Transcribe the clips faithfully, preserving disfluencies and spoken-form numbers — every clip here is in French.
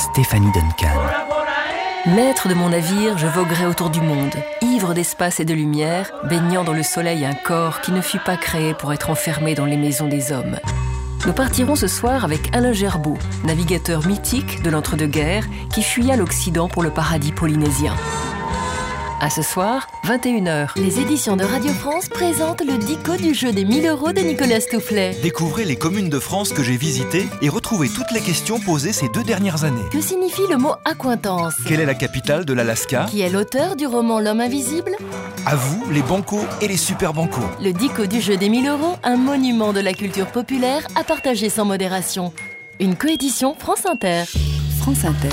Stéphanie Duncan. Maître de mon navire, je voguerai autour du monde, ivre d'espace et de lumière, baignant dans le soleil un corps qui ne fut pas créé pour être enfermé dans les maisons des hommes. Nous partirons ce soir avec Alain Gerbaud, navigateur mythique de l'entre-deux-guerres qui fuya l'Occident pour le paradis polynésien. À ce soir, vingt et une heures. Les éditions de Radio France présentent le dico du jeu des mille euros de Nicolas Stoufflet. Découvrez les communes de France que j'ai visitées et retrouvez toutes les questions posées ces deux dernières années. Que signifie le mot accointance? Quelle est la capitale de l'Alaska? Qui est l'auteur du roman L'homme invisible? À vous, les bancos et les super bancos. Le dico du jeu des mille euros, un monument de la culture populaire à partager sans modération. Une coédition France Inter. France Inter.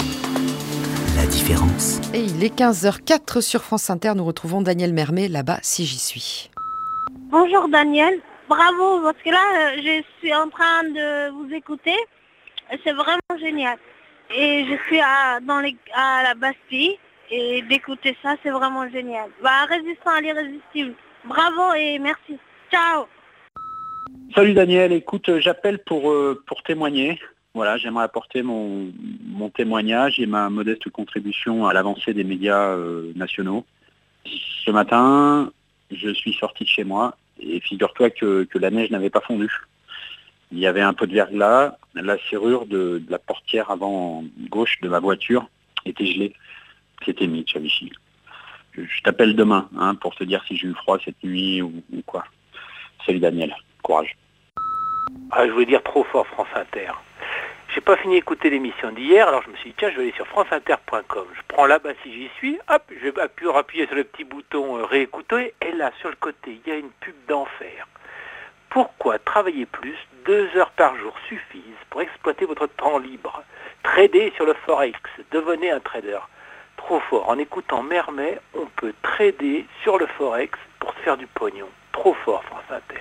La différence. Et il est quinze heures quatre sur France Inter. Nous retrouvons Daniel Mermet là-bas, si j'y suis. Bonjour Daniel. Bravo, parce que là, je suis en train de vous écouter. C'est vraiment génial. Et je suis à, dans les, à la Bastille. Et d'écouter ça, c'est vraiment génial. Bah, résistant à l'irrésistible. Bravo et merci. Ciao. Salut Daniel, écoute, j'appelle pour, euh, pour témoigner. Voilà, j'aimerais apporter mon, mon témoignage et ma modeste contribution à l'avancée des médias euh, nationaux. Ce matin, je suis sorti de chez moi et figure-toi que, que la neige n'avait pas fondu. Il y avait un peu de verglas, la serrure de, de la portière avant gauche de ma voiture était gelée. C'était Mitch à Vichy. Je, je t'appelle demain hein, pour te dire si j'ai eu froid cette nuit ou, ou quoi. Salut Daniel, courage. Ah, je voulais dire trop fort France Inter. J'ai pas fini d'écouter l'émission d'hier, alors je me suis dit tiens, je vais aller sur france inter point com. Je prends là-bas si j'y suis, hop, je vais appuyer, appuyer sur le petit bouton euh, réécouter, et là, sur le côté, il y a une pub d'enfer. Pourquoi travailler plus? Deux heures par jour suffisent pour exploiter votre temps libre. Trader sur le Forex, devenez un trader. Trop fort, en écoutant Mermet, on peut trader sur le Forex pour se faire du pognon. Trop fort, France Inter.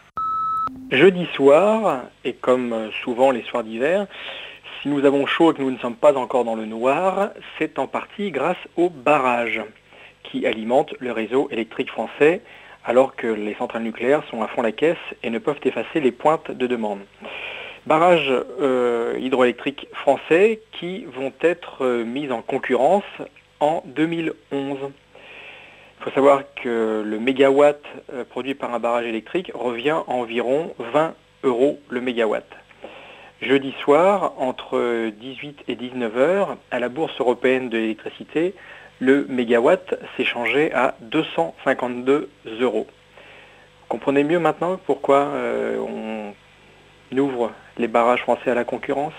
Jeudi soir, et comme souvent les soirs d'hiver, si nous avons chaud et que nous ne sommes pas encore dans le noir, c'est en partie grâce aux barrages qui alimentent le réseau électrique français, alors que les centrales nucléaires sont à fond la caisse et ne peuvent effacer les pointes de demande. Barrages euh, hydroélectriques français qui vont être euh, mis en concurrence en deux mille onze. Il faut savoir que le mégawatt euh, produit par un barrage électrique revient à environ vingt euros le mégawatt. Jeudi soir, entre dix-huit et dix-neuf heures, à la Bourse européenne de l'électricité, le mégawatt s'échangeait à deux cent cinquante-deux euros. Vous comprenez mieux maintenant pourquoi euh, on ouvre les barrages français à la concurrence?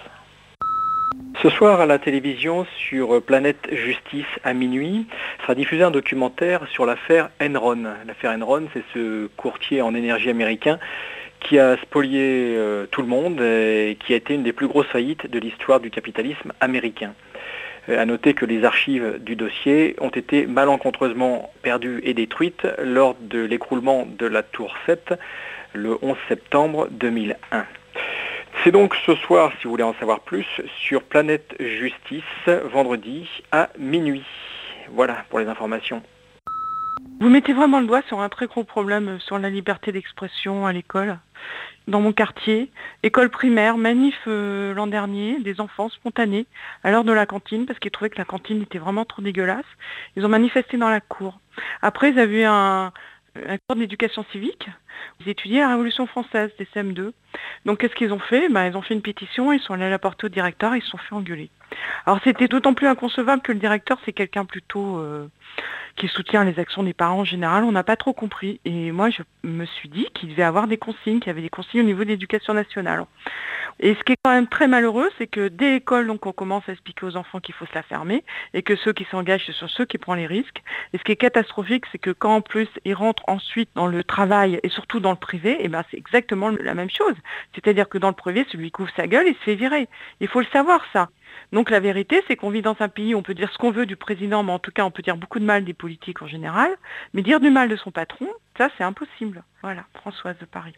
Ce soir à la télévision sur Planète Justice à minuit sera diffusé un documentaire sur l'affaire Enron. L'affaire Enron, c'est ce courtier en énergie américain qui a spolié euh, tout le monde et qui a été une des plus grosses faillites de l'histoire du capitalisme américain. Euh, à noter que les archives du dossier ont été malencontreusement perdues et détruites lors de l'écroulement de la Tour sept le onze septembre deux mille un. C'est donc ce soir, si vous voulez en savoir plus, sur Planète Justice, vendredi à minuit. Voilà pour les informations. Vous mettez vraiment le doigt sur un très gros problème sur la liberté d'expression à l'école. Dans mon quartier, école primaire, manif euh, l'an dernier, des enfants spontanés à l'heure de la cantine parce qu'ils trouvaient que la cantine était vraiment trop dégueulasse. Ils ont manifesté dans la cour. Après, ils avaient eu un, un cours d'éducation civique. Ils étudiaient la Révolution française, des C M deux. Donc qu'est-ce qu'ils ont fait? ben, Ils ont fait une pétition, ils sont allés la porter au directeur et ils se sont fait engueuler. Alors c'était d'autant plus inconcevable que le directeur, c'est quelqu'un plutôt euh, qui soutient les actions des parents en général. On n'a pas trop compris. Et moi, je me suis dit qu'il devait avoir des consignes, qu'il y avait des consignes au niveau de l'éducation nationale. Et ce qui est quand même très malheureux, c'est que dès l'école, donc, on commence à expliquer aux enfants qu'il faut se la fermer et que ceux qui s'engagent, ce sont ceux qui prennent les risques. Et ce qui est catastrophique, c'est que quand en plus ils rentrent ensuite dans le travail et surtout dans le privé, et ben c'est exactement la même chose. C'est-à-dire que dans le privé, celui qui ouvre sa gueule, il se fait virer. Il faut le savoir, ça. Donc la vérité, c'est qu'on vit dans un pays où on peut dire ce qu'on veut du président, mais en tout cas, on peut dire beaucoup de mal des politiques en général. Mais dire du mal de son patron, ça, c'est impossible. Voilà, Françoise de Paris.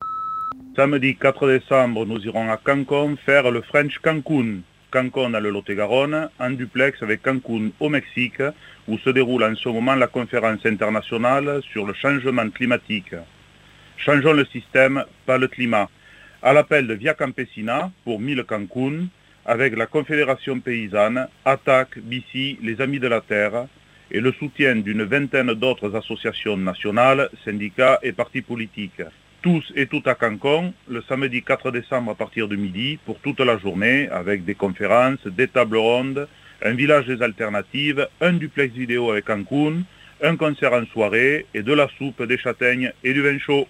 Samedi quatre décembre, nous irons à Cancun faire le French Cancun. Cancun dans le Lot-et-Garonne, en duplex avec Cancun au Mexique, où se déroule en ce moment la conférence internationale sur le changement climatique. Changeons le système, pas le climat. À l'appel de Via Campesina pour mille Cancun, avec la Confédération paysanne, Attaque, B C, les Amis de la Terre et le soutien d'une vingtaine d'autres associations nationales, syndicats et partis politiques. Tous et toutes à Cancon, le samedi quatre décembre à partir de midi, pour toute la journée, avec des conférences, des tables rondes, un village des alternatives, un duplex vidéo avec Cancun, un concert en soirée et de la soupe, des châtaignes et du vin chaud.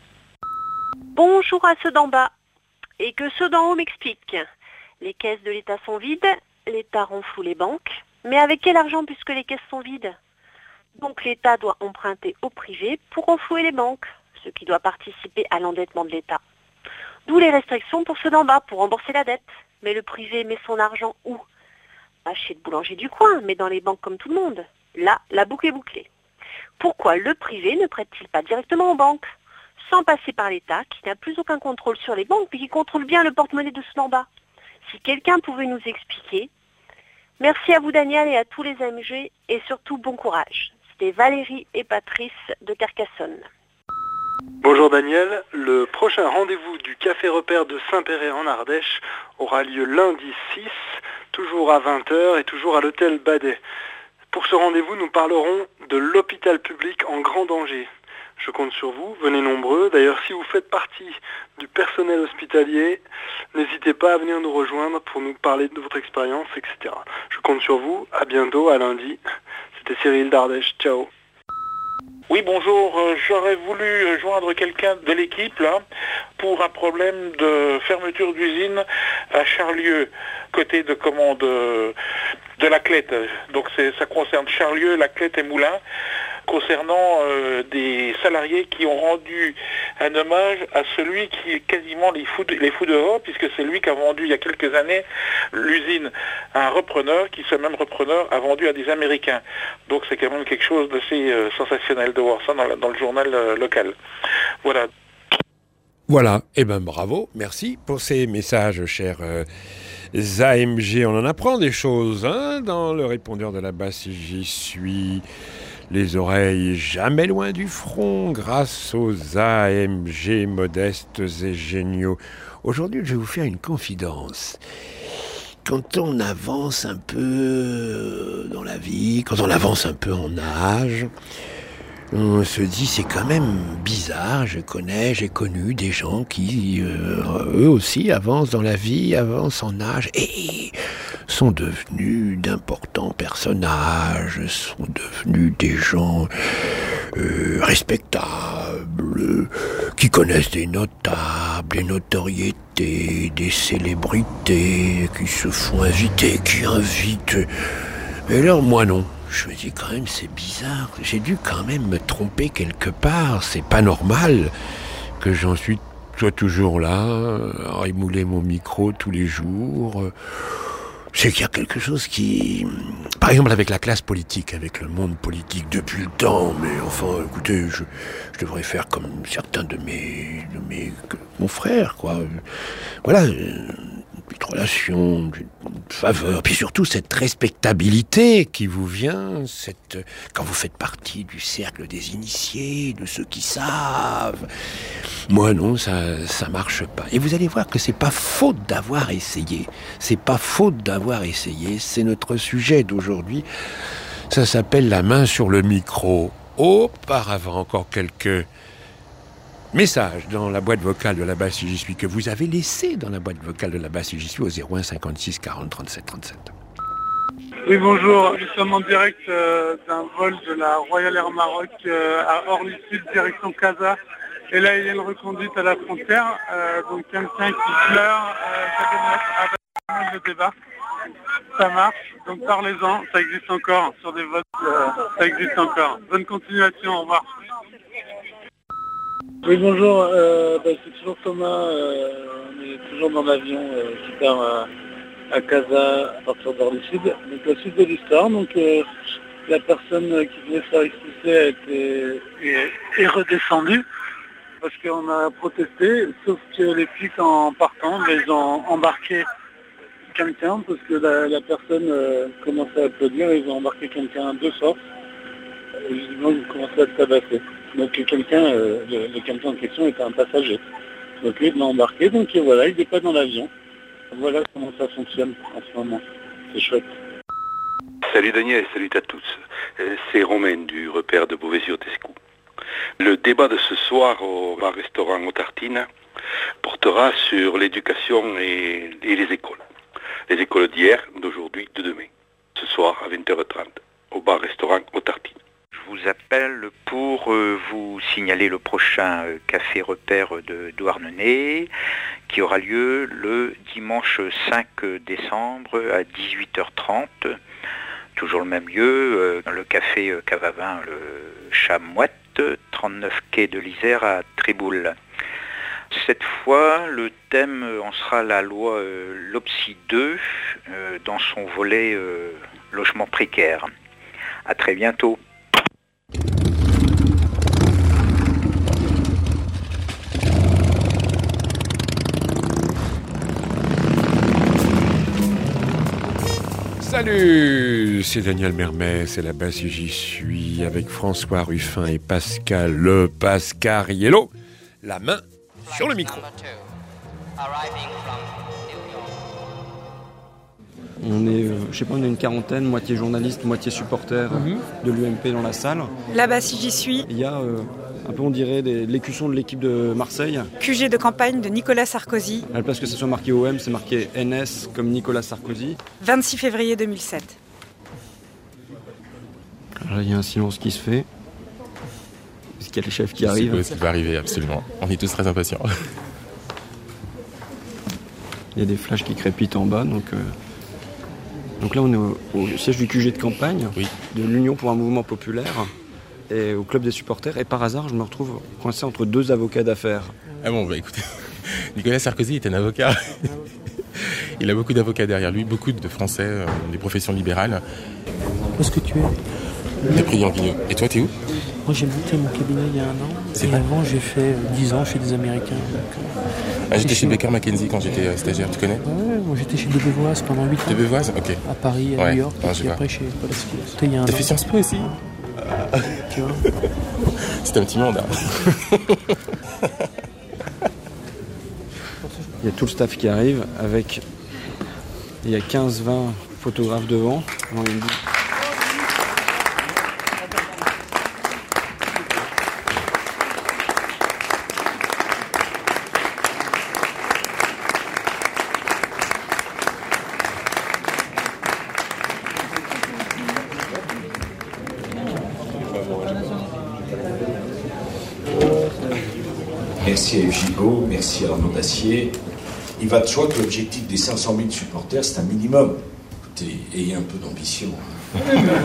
Bonjour à ceux d'en bas et que ceux d'en haut m'expliquent. Les caisses de l'État sont vides, l'État renfloue les banques, mais avec quel argent puisque les caisses sont vides? Donc l'État doit emprunter au privé pour renflouer les banques, ce qui doit participer à l'endettement de l'État. D'où les restrictions pour ceux d'en bas pour rembourser la dette. Mais le privé met son argent où? Pas chez le boulanger du coin, mais dans les banques comme tout le monde. Là, la boucle est bouclée. Pourquoi le privé ne prête-t-il pas directement aux banques, sans passer par l'État, qui n'a plus aucun contrôle sur les banques, mais qui contrôle bien le porte-monnaie de ceux d'en bas? Si quelqu'un pouvait nous expliquer. Merci à vous Daniel et à tous les A M G, et surtout bon courage. C'était Valérie et Patrice de Carcassonne. Bonjour Daniel, le prochain rendez-vous du Café Repère de Saint-Péret en Ardèche aura lieu lundi six, toujours à vingt heures et toujours à l'hôtel Badet. Pour ce rendez-vous, nous parlerons de l'hôpital public en grand danger. Je compte sur vous, venez nombreux. D'ailleurs, si vous faites partie du personnel hospitalier, n'hésitez pas à venir nous rejoindre pour nous parler de votre expérience, et cetera. Je compte sur vous, à bientôt, à lundi. C'était Cyril d'Ardèche, ciao. Oui, bonjour, euh, j'aurais voulu joindre quelqu'un de l'équipe là pour un problème de fermeture d'usine à Charlieu, côté de commande de, de Laclette. Donc c'est, ça concerne Charlieu, Laclette et Moulins, concernant euh, des salariés qui ont rendu un hommage à celui qui est quasiment les fous, de, les fous d'Europe, puisque c'est lui qui a vendu il y a quelques années l'usine à un repreneur, qui ce même repreneur a vendu à des Américains. Donc c'est quand même quelque chose d'assez euh, sensationnel de voir ça dans, la, dans le journal euh, local. Voilà. Voilà, et eh ben bravo, merci pour ces messages, chers euh, A M G. On en apprend des choses hein, dans le répondeur de la basse, si j'y suis. Les oreilles jamais loin du front grâce aux A M G modestes et géniaux. Aujourd'hui, je vais vous faire une confidence. Quand on avance un peu dans la vie, quand on avance un peu en âge, on se dit c'est quand même bizarre. Je connais, j'ai connu des gens qui, euh, eux aussi, avancent dans la vie, avancent en âge et sont devenus d'importants personnages, sont devenus des gens euh, respectables, qui connaissent des notables, des notoriétés, des célébrités, qui se font inviter, qui invitent. Et alors moi non. Je me dis quand même c'est bizarre, j'ai dû quand même me tromper quelque part, c'est pas normal que j'en suis sois toujours là, à émouler mon micro tous les jours. C'est qu'il y a quelque chose qui... Par exemple avec la classe politique, avec le monde politique depuis le temps, mais enfin écoutez, je, je devrais faire comme certains de mes, de mes confrères, quoi. Voilà, une petite relation, une faveur, puis surtout cette respectabilité qui vous vient, cette, quand vous faites partie du cercle des initiés, de ceux qui savent. Moi non, ça, ça marche pas. Et vous allez voir que c'est pas faute d'avoir essayé, c'est pas faute d'avoir essayé, c'est notre sujet d'aujourd'hui. Ça s'appelle la main sur le micro. Auparavant, encore quelques messages dans la boîte vocale de la basse si j'y suis, que vous avez laissé dans la boîte vocale de la basse si j'y suis au zéro un cinquante-six quarante trente-sept trente-sept. Oui, bonjour. Nous sommes en direct euh, d'un vol de la Royal Air Maroc euh, à Orly-Sud, direction Casa. Et là, il y a une reconduite à la frontière. Euh, donc quelqu'un qui pleure, euh, ça donne le débat. Ça marche, donc parlez-en, ça existe encore. Sur des votes, euh, ça existe encore. Bonne continuation, au revoir. Oui, bonjour, euh, bah, c'est toujours Thomas, euh, on est toujours dans l'avion euh, qui part à, à Casa à partir d'Orly-Sud, donc au sud de l'histoire. Donc euh, la personne qui venait se faire expulser a été est, est redescendue parce qu'on a protesté, sauf que les flics en partant, ils ont embarqué quelqu'un parce que la, la personne euh, commençait à applaudir et ils ont embarqué quelqu'un de force. Et visiblement, ils commençaient à se tabasser. Donc quelqu'un, euh, le, le quelqu'un en question était un passager. Donc lui, il l'a embarqué, donc voilà, il n'est pas dans l'avion. Voilà comment ça fonctionne en ce moment. C'est chouette. Salut Daniel, salut à tous. C'est Romain du repère de Beauvais-sur-Tescou. Le débat de ce soir au bar-restaurant aux Tartines portera sur l'éducation et, et les écoles. Les écoles d'hier, d'aujourd'hui, de demain. Ce soir à vingt heures trente au bar-restaurant aux Tartines. Je vous appelle pour euh, vous signaler le prochain euh, café repère de Douarnenez qui aura lieu le dimanche cinq décembre à dix-huit heures trente. Toujours le même lieu, euh, dans le café euh, Cavavin, le Chamouette, trente-neuf quai de l'Isère à Tréboul. Cette fois, le thème euh, en sera la loi euh, LOPSI deux euh, dans son volet euh, logement précaire. À très bientôt. Salut, c'est Daniel Mermet, c'est là-bas si j'y suis, avec François Ruffin et Pascal Le Pascariello. La main sur le micro. On est, euh, je sais pas, on est une quarantaine, moitié journaliste, moitié supporter mm-hmm. de l'U M P dans la salle. Là-bas si j'y suis. Il y a euh, un peu, on dirait, des, l'écusson de l'équipe de Marseille. Q G de campagne de Nicolas Sarkozy. À la place que ce soit marqué O M, c'est marqué N S comme Nicolas Sarkozy. vingt-six février deux mille sept. Là, il y a un silence qui se fait. Est-ce qu'il y a les chefs qui arrivent ? C'est ce qui va arriver, absolument. On est tous très impatients. Il y a des flashs qui crépitent en bas, donc... Euh... Donc là, on est au, au siège du Q G de campagne, oui. de l'Union pour un mouvement populaire, et au club des supporters. Et par hasard, je me retrouve coincé entre deux avocats d'affaires. Ah bon, bah écoutez, Nicolas Sarkozy est un avocat. Il a beaucoup d'avocats derrière lui, beaucoup de Français, euh, des professions libérales. Où est-ce que tu es ? T'es pris en Guinée. Et toi, t'es où ? Moi, j'ai monté mon cabinet il y a un an. C'est et vrai. Avant, j'ai fait dix ans chez des Américains. Donc, euh, ah, j'étais chez Baker McKenzie quand j'étais euh, stagiaire, tu connais ? Ouais, moi j'étais chez Debevoise pendant huit ans. Debevoise, ok. À Paris, à ouais. New York, ah, et puis après chez Polaski. C'était il y a un T'as an. fait Sciences Po aussi ? Tu vois ? C'était un petit monde, hein. Il y a tout le staff qui arrive avec... Il y a quinze vingt photographes devant. On dit... Merci à Yves Gigot, merci à Arnaud Dacier. Il va de soi que l'objectif des cinq cent mille supporters, c'est un minimum. Écoutez, ayez un peu d'ambition. Hein.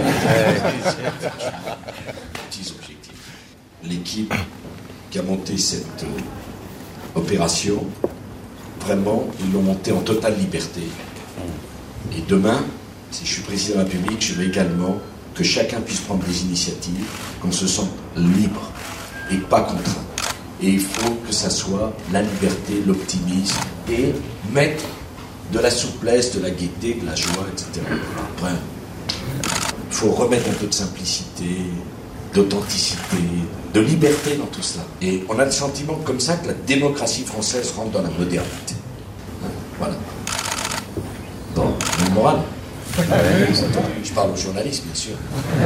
Petits objectifs. L'équipe qui a monté cette euh, opération, vraiment, ils l'ont montée en totale liberté. Et demain, si je suis président de la République, je veux également que chacun puisse prendre des initiatives, qu'on se sente libre et pas contraint. Et il faut que ça soit la liberté, l'optimisme et mettre de la souplesse, de la gaieté, de la joie, et cetera. Après, il faut remettre un peu de simplicité, d'authenticité, de liberté dans tout cela. Et on a le sentiment comme ça que la démocratie française rentre dans la modernité. Voilà. Bon, une morale. Je parle aux journalistes, bien sûr.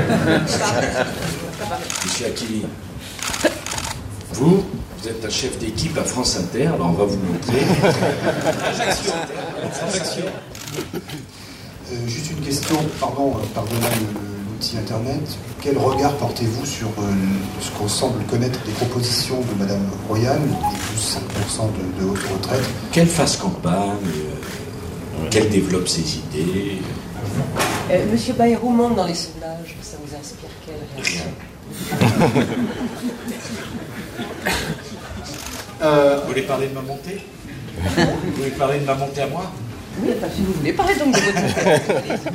Monsieur Aquili. Vous, vous êtes un chef d'équipe à France Inter, alors on va vous montrer. euh, juste une question, pardon, pardonnant l'outil Internet. Quel regard portez-vous sur euh, ce qu'on semble connaître des propositions de Madame Royal, les plus cinq pour cent de, de haute retraite ? Qu'elle fasse campagne, euh, qu'elle développe ses idées. Euh, Monsieur Bayrou monte dans les sondages, ça vous inspire quelle réaction ? Euh, vous voulez parler de ma montée ? Vous voulez parler de ma montée à moi ? Oui, enfin, si vous voulez parler donc de votre montée.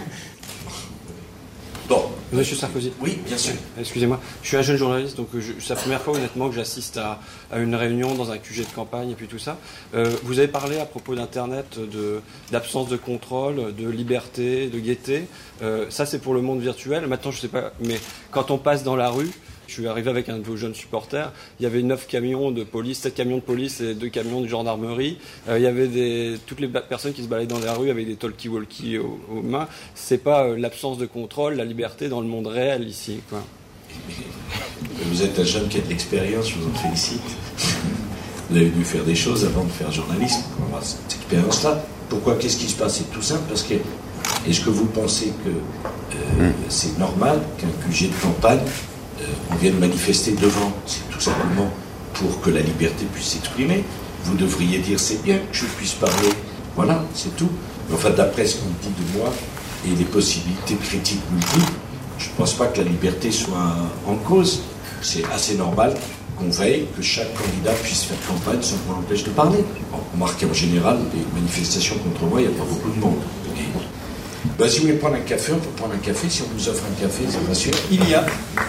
Bon. Monsieur Sarkozy. Oui, bien sûr. Excusez-moi, je suis un jeune journaliste, donc je, c'est la première fois honnêtement que j'assiste à, à une réunion dans un Q G de campagne et puis tout ça. Euh, vous avez parlé à propos d'Internet, de, d'absence de contrôle, de liberté, de gaieté. Euh, ça c'est pour le monde virtuel. Maintenant je sais pas, mais quand on passe dans la rue, Je suis arrivé avec un de vos jeunes supporters. Il y avait neuf camions de police, sept camions de police et deux camions de gendarmerie. Euh, il y avait des, toutes les personnes qui se baladaient dans la rue avec des talkie-walkie aux, aux mains. C'est pas euh, l'absence de contrôle, la liberté dans le monde réel ici, quoi. Vous êtes un jeune qui a de l'expérience, je vous en félicite. Vous avez dû faire des choses avant de faire journalisme, pour avoir cette expérience-là. Pourquoi? Qu'est-ce qui se passe? C'est tout simple, parce que est-ce que vous pensez que euh, mmh. c'est normal qu'un Q G de campagne euh, on vienne manifester devant? C'est tout simplement pour que la liberté puisse s'exprimer. Vous devriez dire c'est bien que je puisse parler. Voilà, c'est tout. Mais enfin, d'après ce qu'on dit de moi et les possibilités de critique multiples, je ne pense pas que la liberté soit en cause. C'est assez normal qu'on veille que chaque candidat puisse faire campagne sans qu'on l'empêche de parler. Remarquez, en général, les manifestations contre moi, il n'y a pas beaucoup de monde. Et, ben, si vous voulez prendre un café, on peut prendre un café. Si on vous offre un café, c'est pas sûr. Il y a.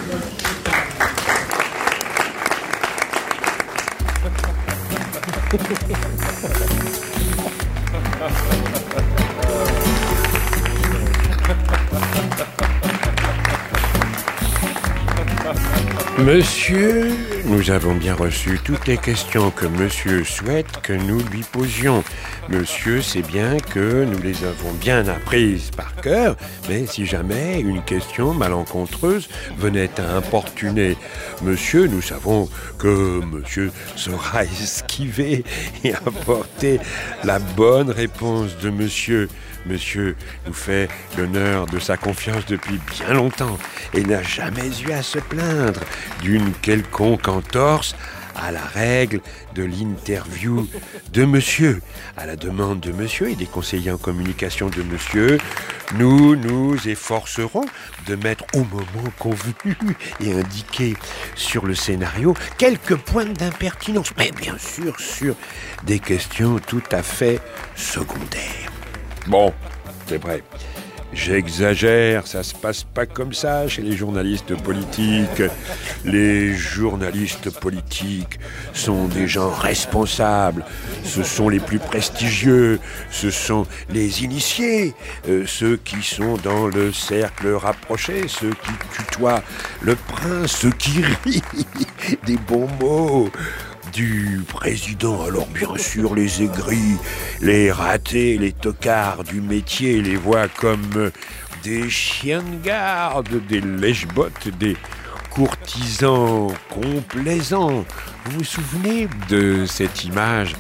Monsieur, nous avons bien reçu toutes les questions que monsieur souhaite que nous lui posions. Monsieur sait bien que nous les avons bien apprises par cœur, mais si jamais une question malencontreuse venait à importuner monsieur, nous savons que monsieur saura esquiver et apporter la bonne réponse de monsieur. Monsieur nous fait l'honneur de sa confiance depuis bien longtemps et n'a jamais eu à se plaindre d'une quelconque entorse à la règle de l'interview de monsieur. À la demande de monsieur et des conseillers en communication de monsieur, nous nous efforcerons de mettre au moment convenu et indiqué sur le scénario quelques points d'impertinence, mais bien sûr sur des questions tout à fait secondaires. Bon, c'est vrai. J'exagère, ça se passe pas comme ça chez les journalistes politiques. Les journalistes politiques sont des gens responsables. Ce sont les plus prestigieux. Ce sont les initiés. Euh, ceux qui sont dans le cercle rapproché. Ceux qui tutoient le prince. Ceux qui rient des bons mots du président. Alors bien sûr, les aigris, les ratés, les tocards du métier les voient comme des chiens de garde, des lèche-bottes, des courtisans complaisants. Vous vous souvenez de cette image,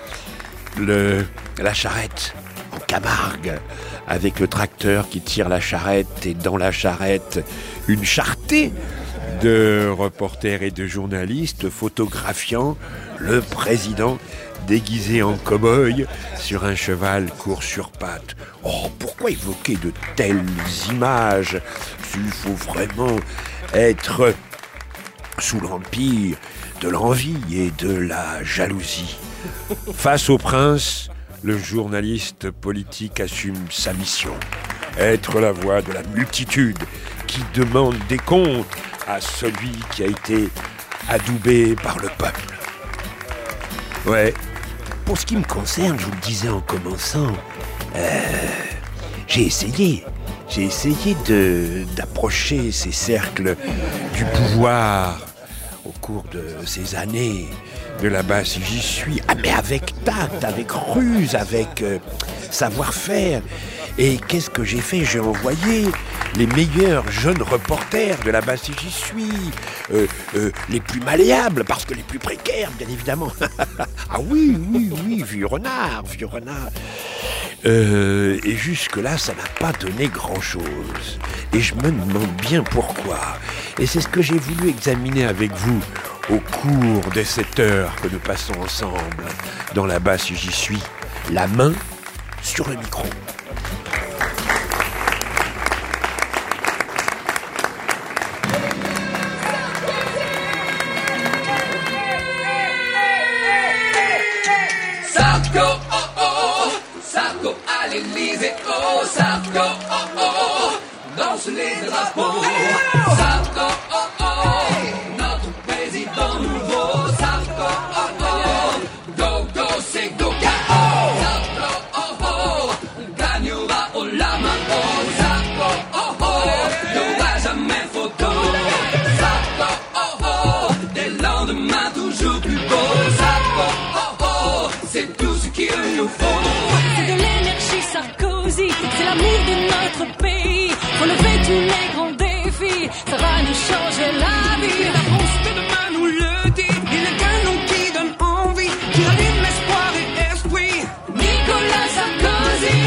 le, la charrette en Camargue, avec le tracteur qui tire la charrette et dans la charrette, une charretée de reporters et de journalistes photographiant le président déguisé en cow-boy sur un cheval court sur pattes. Oh, pourquoi évoquer de telles images s'il faut vraiment être sous l'empire de l'envie et de la jalousie? Face au prince, le journaliste politique assume sa mission. Être la voix de la multitude qui demande des comptes à celui qui a été adoubé par le peuple. Ouais. Pour ce qui me concerne, je vous le disais en commençant, euh, j'ai essayé, j'ai essayé de, d'approcher ces cercles du pouvoir au cours de ces années de là-bas, si j'y suis. Ah, mais avec tact, avec ruse, avec euh, savoir-faire. Et qu'est-ce que j'ai fait? J'ai envoyé les meilleurs jeunes reporters de là-bas, si j'y suis, euh, euh, les plus malléables, parce que les plus précaires, bien évidemment. Ah oui, oui, oui, vieux renard, vieux renard. Euh, et jusque-là, ça n'a pas donné grand-chose. Et je me demande bien pourquoi. Et c'est ce que j'ai voulu examiner avec vous au cours de cette heure que nous passons ensemble, dans là-bas, si j'y suis, la main sur le micro. Sarko, oh oh, Sarko à l'Élysée, oh Sarko, oh oh, danse les drapeaux. Sarko, oh oh, notre président nouveau. Sarko, oh oh, go go c'est go K O. Sarko, oh oh, on gagnera au la main. Oh Sarko, oh oh, y'aura jamais photo. Sarko, oh notre pays. Relever tous les grands défis, ça va nous changer la vie. La France de demain nous le dit, il est qu'un nom qui donne envie, qui rallume espoir et esprit. Nicolas Sarkozy.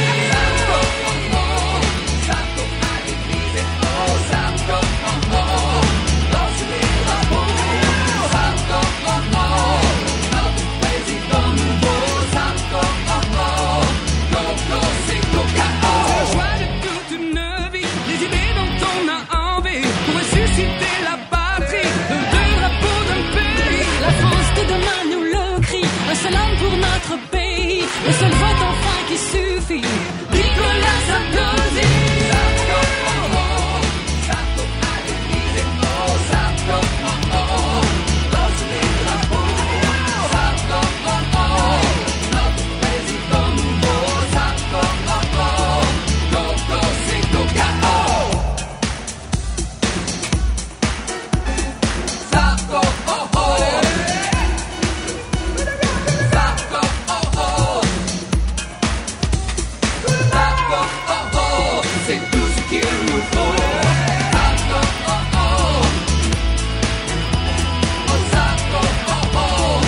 Sarko à l'Élysée, oh Sarko, oh oh, dans tous les drapeaux. Sarko, oh oh, notre président nouveau. Sarko, oh oh, Coco, c'est Coca-O. C'est la joie de toute une vie, les idées dont on a envie, pour ressusciter la patrie, le deux drapeaux d'un pays. La France de demain nous le crie, un seul homme pour notre pays, le seul vote enfin qui suffit. Nicolas Sarkozy. Sarko, oh oh, Sarko à l'Élysée, oh Sarko, oh oh, dans tous les drapeaux. Sarko, oh oh, notre président nouveau. Sarko, oh oh, Coco, c'est Coca-O. Sarko, oh oh, Sarko, oh oh, Sarko, oh oh, c'est tout ce qu'il nous faut. Sarko, oh oh, oh Sarko, oh oh,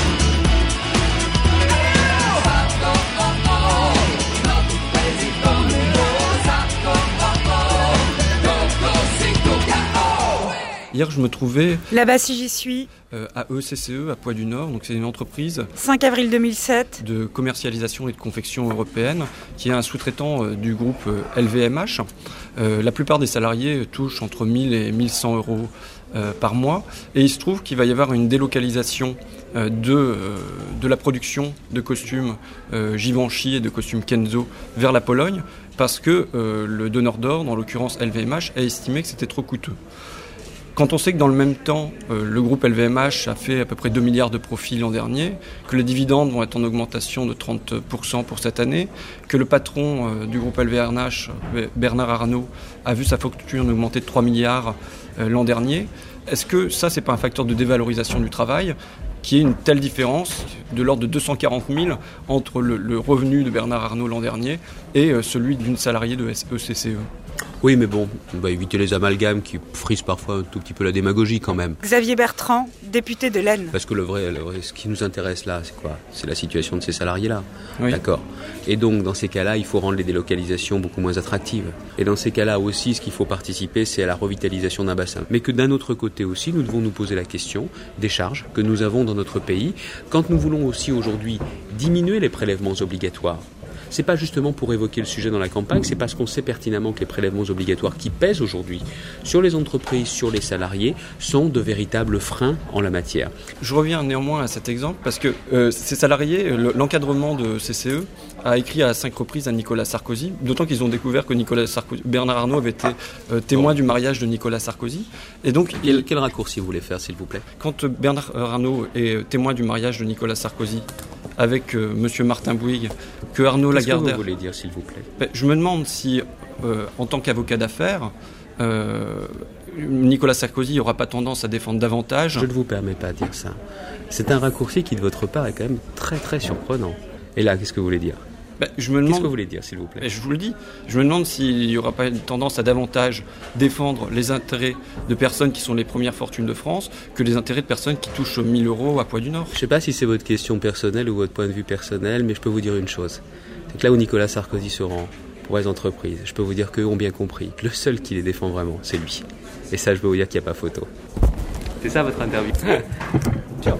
Sarko, oh oh, notre président nouveau. Sarko, oh oh, Coco, c'est Coca-O. Hier, je me trouvais Là-bas, si j'y suis. euh, à E C C E, à Poix-du-Nord. Donc, c'est une entreprise cinq avril deux mille sept. de commercialisation et de confection européenne qui est un sous-traitant euh, du groupe euh, L V M H. Euh, la plupart des salariés touchent entre mille et mille cent euros euh, par mois. Et il se trouve qu'il va y avoir une délocalisation euh, de, euh, de la production de costumes euh, Givenchy et de costumes Kenzo vers la Pologne parce que euh, le donneur d'ordre, en l'occurrence L V M H, a estimé que c'était trop coûteux. Quand on sait que dans le même temps, euh, le groupe L V M H a fait à peu près deux milliards de profits l'an dernier, que les dividendes vont être en augmentation de trente pour cent pour cette année, que le patron euh, du groupe L V M H, Bernard Arnault, a vu sa fortune augmenter de trois milliards euh, l'an dernier, est-ce que ça, c'est pas un facteur de dévalorisation du travail qui est une telle différence de l'ordre de deux cent quarante mille entre le, le revenu de Bernard Arnault l'an dernier et euh, celui d'une salariée de E C C E? Oui, mais bon, on va éviter les amalgames qui frisent parfois un tout petit peu la démagogie quand même. Xavier Bertrand, député de l'Aisne. Parce que le vrai, le vrai, ce qui nous intéresse là, c'est quoi? C'est la situation de ces salariés-là. Oui. D'accord. Et donc, dans ces cas-là, il faut rendre les délocalisations beaucoup moins attractives. Et dans ces cas-là aussi, ce qu'il faut participer, c'est à la revitalisation d'un bassin. Mais que d'un autre côté aussi, nous devons nous poser la question des charges que nous avons dans notre pays. Quand nous voulons aussi aujourd'hui diminuer les prélèvements obligatoires, c'est pas justement pour évoquer le sujet dans la campagne, c'est parce qu'on sait pertinemment que les prélèvements obligatoires qui pèsent aujourd'hui sur les entreprises, sur les salariés, sont de véritables freins en la matière. Je reviens néanmoins à cet exemple parce que euh, ces salariés, le, l'encadrement de C C E a écrit à cinq reprises à Nicolas Sarkozy, d'autant qu'ils ont découvert que Nicolas Sarkozy, Bernard Arnault avait été euh, témoin du mariage de Nicolas Sarkozy. Et donc, quel, quel raccourci vous voulez faire, s'il vous plaît? Quand Bernard Arnault est témoin du mariage de Nicolas Sarkozy avec euh, Monsieur Martin Bouygues, que Arnaud Lagardère... Qu'est-ce que vous voulez dire, s'il vous plaît? Ben, je me demande si, euh, en tant qu'avocat d'affaires, euh, Nicolas Sarkozy n'aura pas tendance à défendre davantage... Je ne vous permets pas de dire ça. C'est un raccourci qui, de votre part, est quand même très très surprenant. Et là, qu'est-ce que vous voulez dire? Ben, je me demande... Qu'est-ce que vous voulez dire, s'il vous plaît? Ben, je vous le dis. Je me demande s'il n'y aura pas une tendance à davantage défendre les intérêts de personnes qui sont les premières fortunes de France que les intérêts de personnes qui touchent mille euros à Poix-du-Nord. Je ne sais pas si c'est votre question personnelle ou votre point de vue personnel, mais je peux vous dire une chose. C'est que là où Nicolas Sarkozy se rend pour les entreprises, je peux vous dire qu'eux ont bien compris. Le seul qui les défend vraiment, c'est lui. Et ça, je peux vous dire qu'il n'y a pas photo. C'est ça votre interview? Tiens.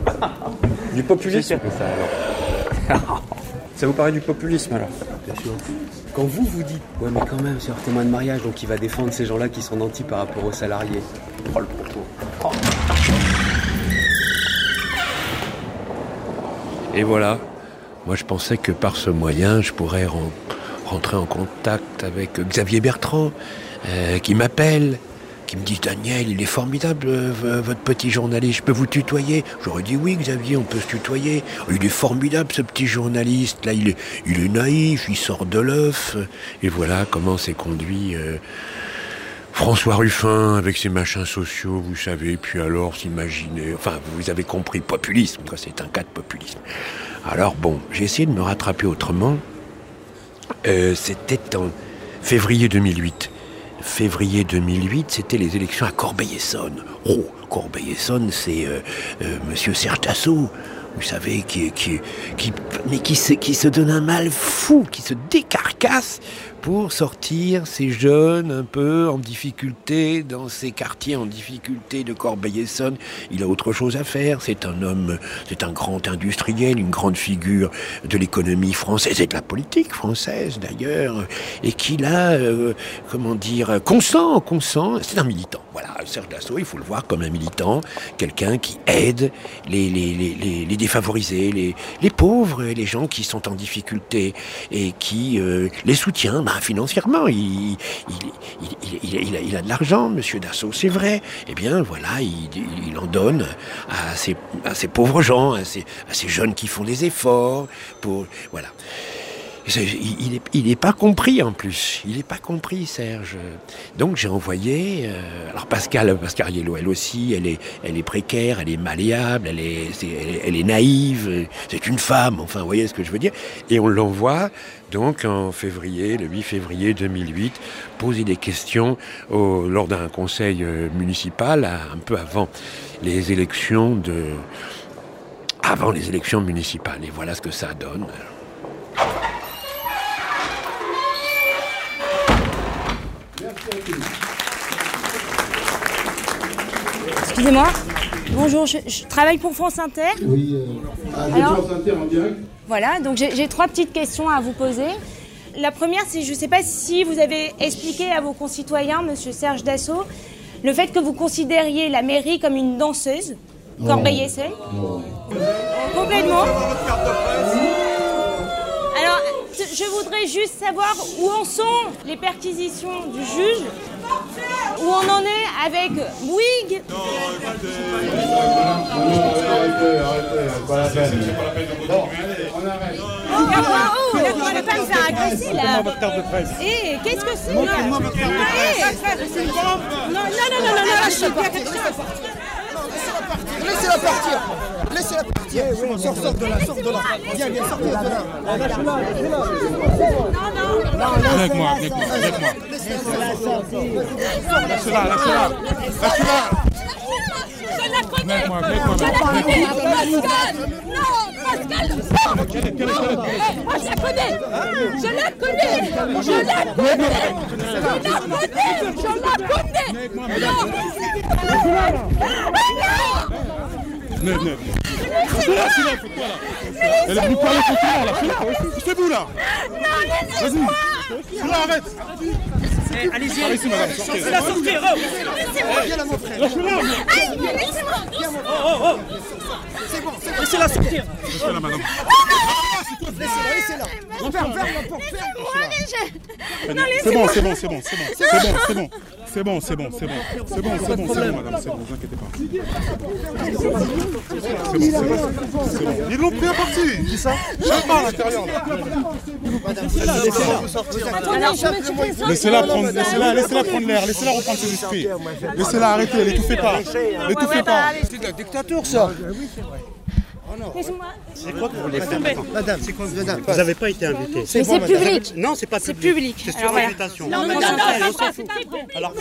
Du populisme? Ça, alors. Ça vous paraît du populisme alors? Bien sûr. Quand vous vous dites, ouais mais quand même c'est leur témoin de mariage, donc il va défendre ces gens-là qui sont nantis par rapport aux salariés. Oh le propos. Oh. Et voilà, moi je pensais que par ce moyen je pourrais ren- rentrer en contact avec Xavier Bertrand, euh, qui m'appelle, qui me dit « Daniel, il est formidable, euh, votre petit journaliste, je peux vous tutoyer ?» J'aurais dit « Oui, Xavier, on peut se tutoyer. Il est formidable, ce petit journaliste, là, il est, il est naïf, il sort de l'œuf. » Et voilà comment s'est conduit euh, François Ruffin avec ses machins sociaux, vous savez, puis alors s'imaginer... Enfin, vous avez compris, populisme, quoi, c'est un cas de populisme. Alors bon, j'ai essayé de me rattraper autrement. Euh, c'était en février deux mille huit. février deux mille huit, c'était les élections à Corbeil-Essonnes. Oh, Corbeil-Essonnes, c'est euh, euh, Monsieur Serge Dassault, vous savez, qui, qui, qui, mais qui, se, qui se donne un mal fou, qui se décarcasse pour sortir ces jeunes un peu en difficulté dans ces quartiers en difficulté de Corbeil-Essonnes. Il a autre chose à faire. C'est un homme, c'est un grand industriel, une grande figure de l'économie française et de la politique française d'ailleurs, et qu'il a, euh, comment dire, consent, consent. C'est un militant. Voilà, Serge Dassault, il faut le voir comme un militant, quelqu'un qui aide les, les, les, les, les défavorisés, les, les pauvres, les gens qui sont en difficulté et qui euh, les soutient. Bah, financièrement, il, il, il, il, il, il, a, il a de l'argent, Monsieur Dassault, c'est vrai. Eh bien, voilà, il, il en donne à ces, à ces pauvres gens, à ces, à ces jeunes qui font des efforts, pour, voilà. Il n'est il est pas compris en plus, il n'est pas compris, Serge. Donc j'ai envoyé, euh, alors Pascal, Pascal Yello, elle aussi, elle est, elle est précaire, elle est malléable, elle est, c'est, elle, est, elle est naïve, c'est une femme, enfin vous voyez ce que je veux dire. Et on l'envoie donc en février, le huit février deux mille huit, poser des questions au, lors d'un conseil municipal, un peu avant les élections de, avant les élections municipales. Et voilà ce que ça donne. Excusez-moi. Bonjour, je, je travaille pour France Inter. Oui, euh, ah, Alors, France Inter en direct. Voilà, donc j'ai, j'ai trois petites questions à vous poser. La première, c'est, je ne sais pas si vous avez expliqué à vos concitoyens, Monsieur Serge Dassault, le fait que vous considériez la mairie comme une danseuse, Corbeil-Essonnes. Complètement. Alors, je voudrais juste savoir où en sont les perquisitions du juge, où on en est avec Bouygues. Non, arrêtez, arrêtez, pas la peine. C'est pas la peine de bon, on arrête. Oh, on va pas me faire agresser là. Montrez-moi votre carte de presse. Eh, qu'est-ce que c'est? Montrez-moi votre carte de presse. Non, non, non, non, non, lâchez pas. Laissez-la partir. Laissez-la partir. Sors, sors de là, sors de là. Viens, viens, sortez de là. Lâchez-la, lâchez-la. Non, non. Non, avec moi, avec moi, avec moi. Laissez-la sortir. Lâchez-la, lâchez-la. Lâchez-la. Je la connais. Avec moi, avec moi. Je la connais. Pascal. Non, Pascal. Non. Moi, je la connais. Je la connais. Je la connais. Je la connais. Je la connais. Non. Venez, venez. Laissez-la, laissez-la, faites quoi là? Elle est venue parler contre moi là, fais-la. Poussez-vous là. Non, laissez-moi. Vas-y, arrête. Eh, allez-y. Allez-y, madame, sortez. Laissez-la sortir. Laissez-moi. Viens là, mon frère. Lâchez-la. Laissez-moi. Oh, oh, oh. C'est bon, c'est bon. Laissez-la sortir. Laissez-la, madame. Laissez-la, laissez-la. Ferme, ferme la porte, ferme. C'est bon, c'est bon, c'est bon, c'est bon. C'est bon, c'est bon. C'est bon, c'est bon, c'est bon. C'est bon, c'est bon, c'est bon, madame, c'est bon, ne vous inquiétez pas. C'est bon, c'est bon, c'est bon. Ils l'ont pris à partie. Qui ça? Je sais pas à l'intérieur. Laissez-la. Laissez-la prendre, laissez-la, laissez-la prendre l'air, laissez-la reprendre ses esprits. Laissez-la arrêter, l'étouffez pas. L'étouffez pas. C'est de la dictature ça. Laissez-moi. C'est quoi que vous voulez faire? Madame, c'est quoi madame? Vous n'avez pas été invité. Mais c'est public. Non, c'est pas C'est public. public. C'est sur Alors voilà. invitation. Non, mais non, non, on s'en fout. Alors,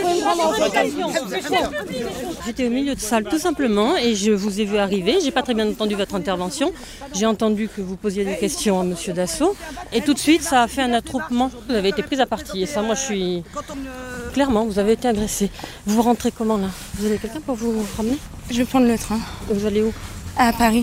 j'étais au milieu de salle tout simplement et je vous ai vu arriver. J'ai pas très bien entendu votre intervention. J'ai entendu que vous posiez des questions à Monsieur Dassault et tout de suite ça a fait un attroupement. Vous avez été prise à partie et ça, moi je suis clairement, vous avez été agressée. Vous rentrez comment là? Vous avez quelqu'un pour vous ramener? Je vais prendre le train. Vous allez où? À Paris.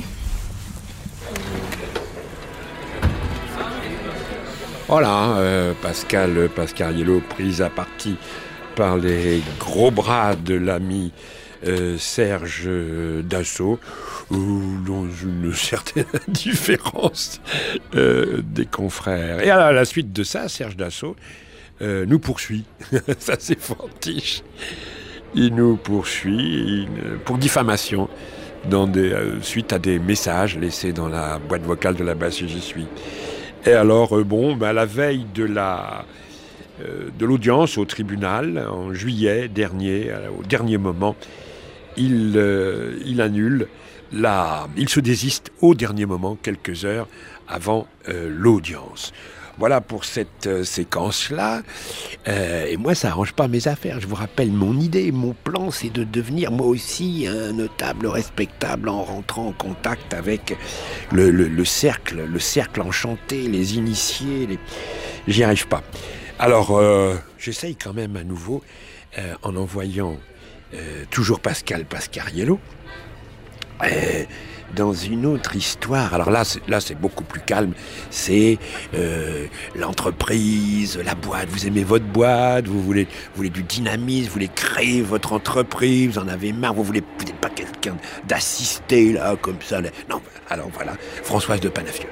Voilà, euh, Pascal Pascariello prise à partie par les gros bras de l'ami euh, Serge Dassault, ou dans une certaine différence euh, des confrères. Et à la suite de ça, Serge Dassault euh, nous poursuit. Ça c'est fortiche. Il nous poursuit il, pour diffamation dans des, euh, suite à des messages laissés dans la boîte vocale de la basse J'y suis. Et alors, euh, bon, ben, la veille de, la, euh, de l'audience au tribunal, en juillet dernier, euh, au dernier moment, il, euh, il annule, la, il se désiste au dernier moment, quelques heures avant euh, l'audience. Voilà pour cette euh, séquence-là. Euh, et moi, ça arrange pas mes affaires. Je vous rappelle, mon idée, mon plan, c'est de devenir moi aussi un notable respectable en rentrant en contact avec le, le, le cercle, le cercle enchanté, les initiés. Les... J'y arrive pas. Alors, euh, j'essaye quand même à nouveau, euh, en envoyant euh, toujours Pascal Pascariello, euh, dans une autre histoire. Alors là, c'est, là, c'est beaucoup plus calme. C'est euh, l'entreprise, la boîte. Vous aimez votre boîte, vous voulez, vous voulez du dynamisme, vous voulez créer votre entreprise, vous en avez marre, vous voulez, vous n'êtes pas quelqu'un d'assister là, comme ça. Là. Non, alors voilà, Françoise de Panafieux.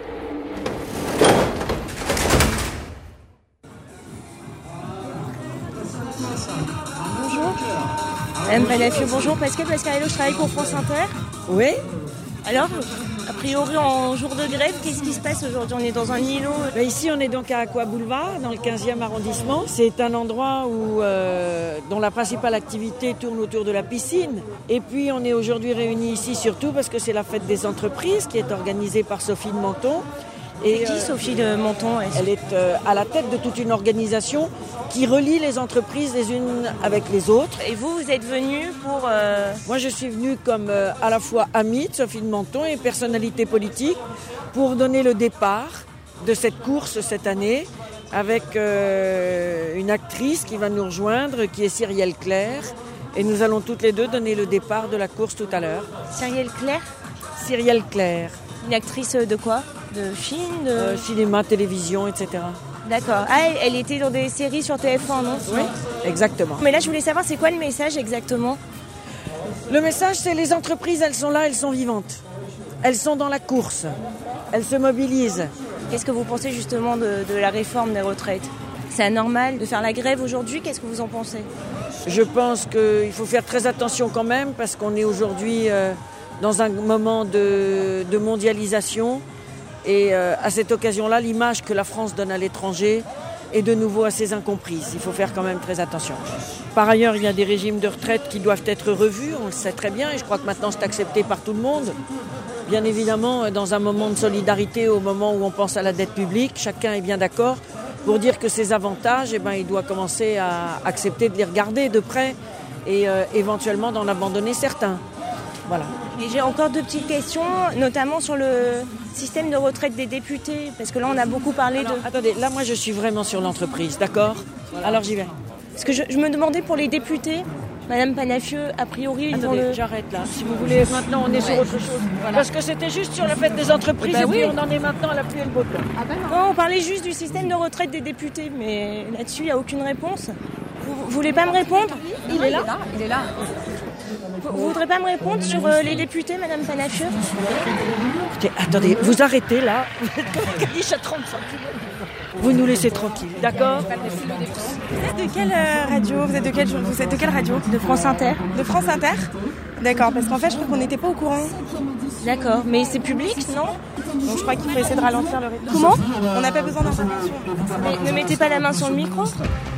Bonjour. Madame Panafieux, bonjour. Pascal Pascariello, je travaille pour France Inter. Oui. Alors, a priori, en jour de grève, qu'est-ce qui se passe aujourd'hui? On est dans un îlot. Ben ici, on est donc à Aqua Boulevard, dans le quinzième arrondissement. C'est un endroit où, euh, dont la principale activité tourne autour de la piscine. Et puis, on est aujourd'hui réunis ici surtout parce que c'est la fête des entreprises qui est organisée par Sophie de Menton. Et qui, euh, Sophie de Menton? Elle est euh, à la tête de toute une organisation qui relie les entreprises les unes avec les autres. Et vous, vous êtes venu pour... Euh... Moi, je suis venue comme euh, à la fois amie de Sophie de Menton et personnalité politique pour donner le départ de cette course cette année avec euh, une actrice qui va nous rejoindre, qui est Cyrielle Claire. Et nous allons toutes les deux donner le départ de la course tout à l'heure. Cyrielle Claire? Cyrielle Claire. Une actrice de quoi? De film de... euh, Cinéma, télévision, et cetera. D'accord. Ah, elle, elle était dans des séries sur T F un, non? Oui, exactement. Mais là, je voulais savoir, c'est quoi le message exactement? Le message, c'est les entreprises, elles sont là, elles sont vivantes. Elles sont dans la course. Elles se mobilisent. Qu'est-ce que vous pensez justement de, de la réforme des retraites? C'est anormal de faire la grève aujourd'hui? Qu'est-ce que vous en pensez? Je pense qu'il faut faire très attention quand même, parce qu'on est aujourd'hui euh, dans un moment de, de mondialisation. Et euh, à cette occasion-là, l'image que la France donne à l'étranger est de nouveau assez incomprise. Il faut faire quand même très attention. Par ailleurs, il y a des régimes de retraite qui doivent être revus, on le sait très bien, et je crois que maintenant c'est accepté par tout le monde. Bien évidemment, dans un moment de solidarité, au moment où on pense à la dette publique, chacun est bien d'accord pour dire que ces avantages, eh ben, il doit commencer à accepter de les regarder de près et euh, éventuellement d'en abandonner certains. Voilà. Et j'ai encore deux petites questions, notamment sur le système de retraite des députés, parce que là on a beaucoup parlé Alors, de... Attendez, là moi je suis vraiment sur l'entreprise, d'accord? Voilà. Alors j'y vais. Parce que je, je me demandais pour les députés, Madame Panafieux, a priori... Attendez, le... j'arrête là. Si vous voulez, maintenant on est ouais. sur autre chose. Voilà. Parce que c'était juste sur la fête des entreprises bah, et oui. puis on en est maintenant à la pluie et le beau temps. Ah ben non. Non, on parlait juste du système de retraite des députés, mais là-dessus il n'y a aucune réponse. Vous, vous voulez pas me répondre? Il, il est là, il est là. Vous ne voudrez pas me répondre sur euh, les députés, Madame Panafieux? Écoutez, attendez, vous arrêtez là. Vous êtes comme Caniche à trente centimètres. Vous nous laissez tranquille, d'accord? Vous êtes de quelle euh, radio? Vous êtes de quelle, vous êtes de quelle radio? De France Inter. De France Inter? D'accord, parce qu'en fait, je crois qu'on n'était pas au courant. D'accord, mais c'est public, non? Donc je crois qu'il faut essayer de ralentir le rythme. Comment? On n'a pas besoin d'informations. Mais ne mettez pas la main sur le micro.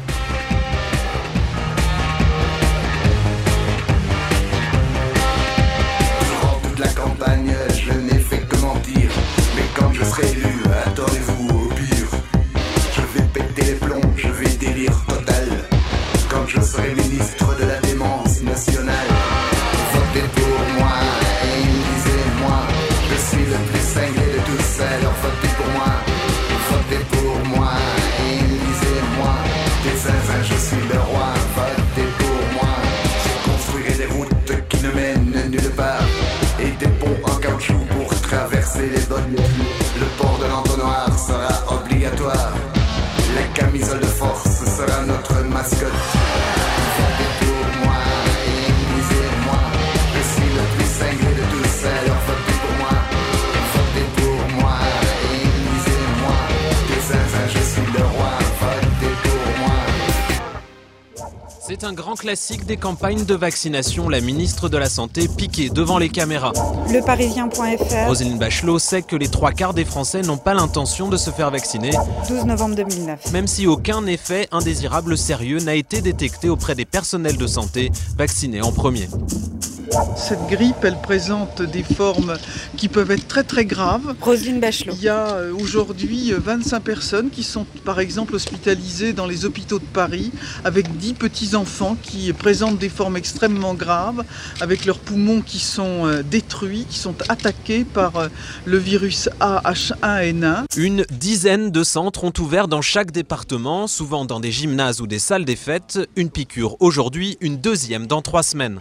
La campagne, je n'ai fait que mentir. Mais quand je serai élu, attendez-vous au pire. Je vais péter les plombs, je vais délire total. Quand je serai ministre de la démence nationale, votez pour moi et lisez-moi. Je suis le plus cinglé de tous, alors votez pour moi. Votez pour moi et lisez-moi. Des zinzins, je suis le roi, votez pour moi. Je construirai des routes qui ne mènent nulle part. Et des ponts en caoutchouc pour traverser les bonnes. Le port de l'entonnoir sera obligatoire. La camisole de force sera notre mascotte. Votez pour moi et lisez-moi. Je suis le plus cinglé de tous, alors votez pour moi. Votez pour moi et lisez-moi. Des zinzins, je suis le roi, votez pour moi. C'est un grand classique des campagnes de vaccination. La ministre de la Santé piquée devant les caméras. Le Parisien point F R. Roselyne Bachelot sait que les trois quarts des Français n'ont pas l'intention de se faire vacciner. douze novembre deux mille neuf. Même si aucun effet indésirable sérieux n'a été détecté auprès des personnels de santé vaccinés en premier. Cette grippe, elle présente des formes qui peuvent être très très graves. Roselyne Bachelot. Il y a euh, aujourd'hui vingt-cinq personnes qui sont par exemple hospitalisées dans les hôpitaux de Paris avec dix petits-enfants qui présentent des formes extrêmement graves, avec leurs poumons qui sont euh, détruits, qui sont attaqués par euh, le virus A H un N un. Une dizaine de centres ont ouvert dans chaque département, souvent dans des gymnases ou des salles des fêtes. Une piqûre aujourd'hui, une deuxième dans trois semaines.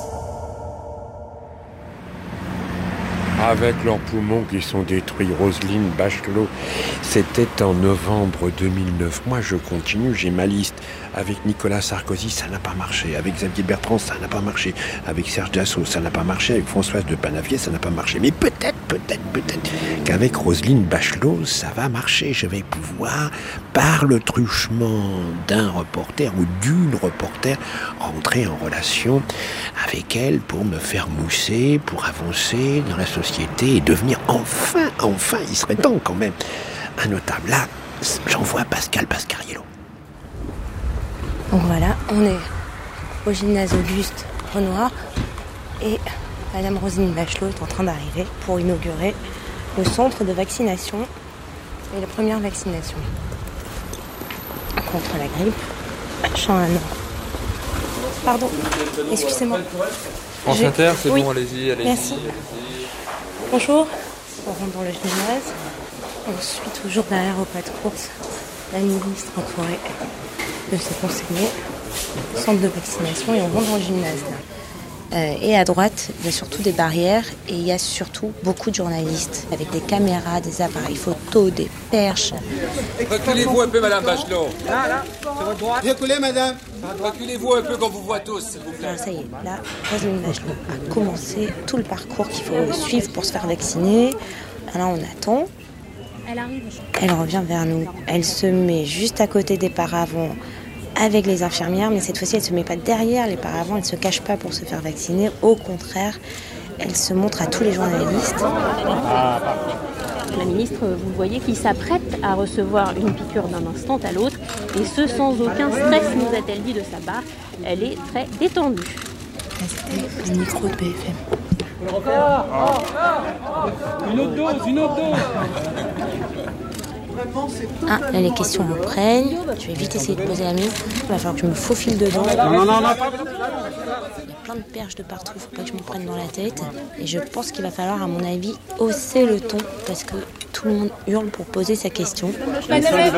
Avec leurs poumons qui sont détruits, Roselyne Bachelot, c'était en novembre deux mille neuf. Moi, je continue, j'ai ma liste. Avec Nicolas Sarkozy, ça n'a pas marché. Avec Xavier Bertrand, ça n'a pas marché. Avec Serge Dassault, ça n'a pas marché. Avec Françoise de Panavier, ça n'a pas marché. Mais peut-être, peut-être, peut-être qu'avec Roselyne Bachelot, ça va marcher. Je vais pouvoir, par le truchement d'un reporter ou d'une reporter, rentrer en relation avec elle pour me faire mousser, pour avancer dans la société et devenir enfin, enfin, il serait temps quand même, un notable. Là, j'envoie Pascal Pascariello. Donc voilà, on est au gymnase Auguste Renoir et Madame Roselyne Bachelot est en train d'arriver pour inaugurer le centre de vaccination et la première vaccination contre la grippe H un N un. Pardon, excusez-moi. France Je... Inter, c'est oui. bon, allez-y, allez-y. Merci. Allez-y. Bonjour, on rentre dans le gymnase. On suit toujours derrière au pas de course la ministre entourée de ses conseillers, centre de vaccination, et on rentre dans le gymnase. Euh, et à droite, il y a surtout des barrières et il y a surtout beaucoup de journalistes avec des caméras, des appareils photo, des perches. Reculez-vous un peu, Madame Bachelot. Là, là, sur votre droite. Reculez, Madame. Reculez-vous un peu qu'on vous voit tous, s'il vous plaît. Alors ça y est, là, Roselyne Bachelot a commencé tout le parcours qu'il faut suivre pour se faire vacciner. Alors on attend. Elle arrive. Elle revient vers nous. Elle se met juste à côté des paravents avec les infirmières, mais cette fois-ci, elle ne se met pas derrière les paravents, elle ne se cache pas pour se faire vacciner. Au contraire, elle se montre à tous les journalistes. La ministre, vous voyez, qui s'apprête à recevoir une piqûre d'un instant à l'autre, et ce sans aucun stress, nous a-t-elle dit de sa part. Elle est très détendue. C'était le micro de B F M. Une autre dose, une autre dose. Ah, là les questions me prennent. Je vais vite essayer de poser la mienne. Il va falloir que je me faufile dedans. Non, non, non, non. Il y a plein de perches de partout, il ne faut pas que je me prenne dans la tête. Et je pense qu'il va falloir, à mon avis, hausser le ton parce que tout le monde hurle pour poser sa question. Madame, Madame,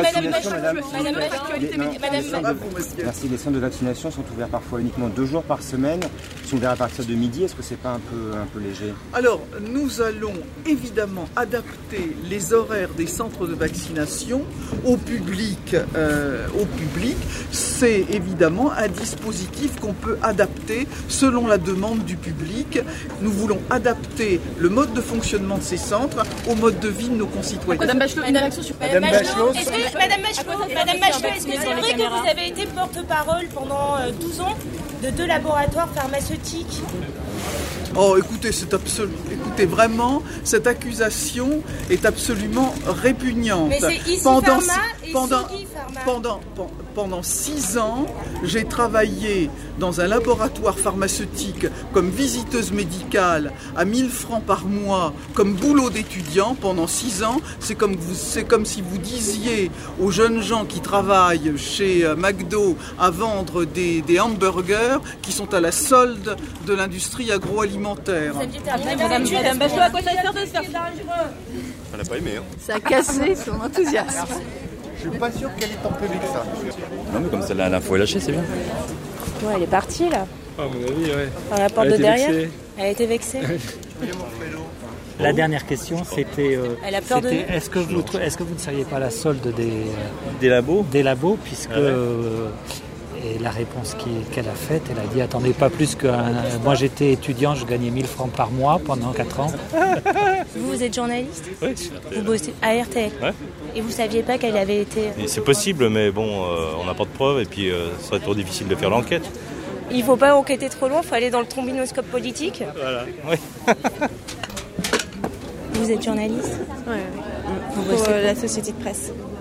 Madame, Merci. Les centres de vaccination sont ouverts parfois uniquement deux jours par semaine. Ils sont ouverts à partir de midi. Est-ce que c'est pas un peu, un peu léger? Alors, nous allons évidemment adapter les horaires des centres de vaccination au public. Euh, au public, c'est évidemment un dispositif qu'on peut adapter selon la demande du public. Nous voulons adapter le mode de fonctionnement de ces centres au mode de vie de nos concitoyens. Madame Bachelot, une réaction sur Madame Bachelot. Est-ce que, Madame Bachelot, Madame Bachelot, est-ce que c'est vrai que vous avez été porte-parole pendant douze ans de deux laboratoires pharmaceutiques? Oh, écoutez, c'est absolu... écoutez, vraiment, cette accusation est absolument répugnante. Mais c'est Easy pendant Pharma six... et pendant... Sogui Pharma. Pendant... Pendant six ans, j'ai travaillé dans un laboratoire pharmaceutique comme visiteuse médicale à mille francs par mois, comme boulot d'étudiant pendant six ans. C'est comme, vous... c'est comme si vous disiez aux jeunes gens qui travaillent chez McDo à vendre des, des hamburgers qui sont à la solde de l'industrie agroalimentaire. Vous aviez terminé, Madame, Madame Bachelot, à quoi ça sert de se faire? Elle n'a pas aimé, hein. Ça a cassé son enthousiasme. Je suis pas sûr qu'elle est tant public que ça. Non, mais comme celle-là, l'info est lâchée, c'est bien. Ouais, elle est partie là. À mon avis, ouais. Par la porte Elle a de été derrière. vexée. Elle a été vexée. La dernière question, c'était euh, Elle a peur de c'était, nous. est-ce que vous est-ce que vous ne seriez pas la solde des des labos des labos puisque Ah ouais. euh, et la réponse qui, qu'elle a faite, elle a dit attendez pas plus que un- moi j'étais étudiant, je gagnais mille francs par mois pendant quatre ans. Vous, vous êtes journaliste? Oui. Vous bossez à R T L? Ouais. Et vous saviez pas qu'elle avait été... Et c'est possible, mais bon, euh, on n'a pas de preuves et puis euh, ce serait trop difficile de faire l'enquête. Il faut pas enquêter trop loin, il faut aller dans le trombinoscope politique. Voilà. Oui. Vous êtes journaliste? Ouais, Vous pour bossez euh, pour- la société de presse.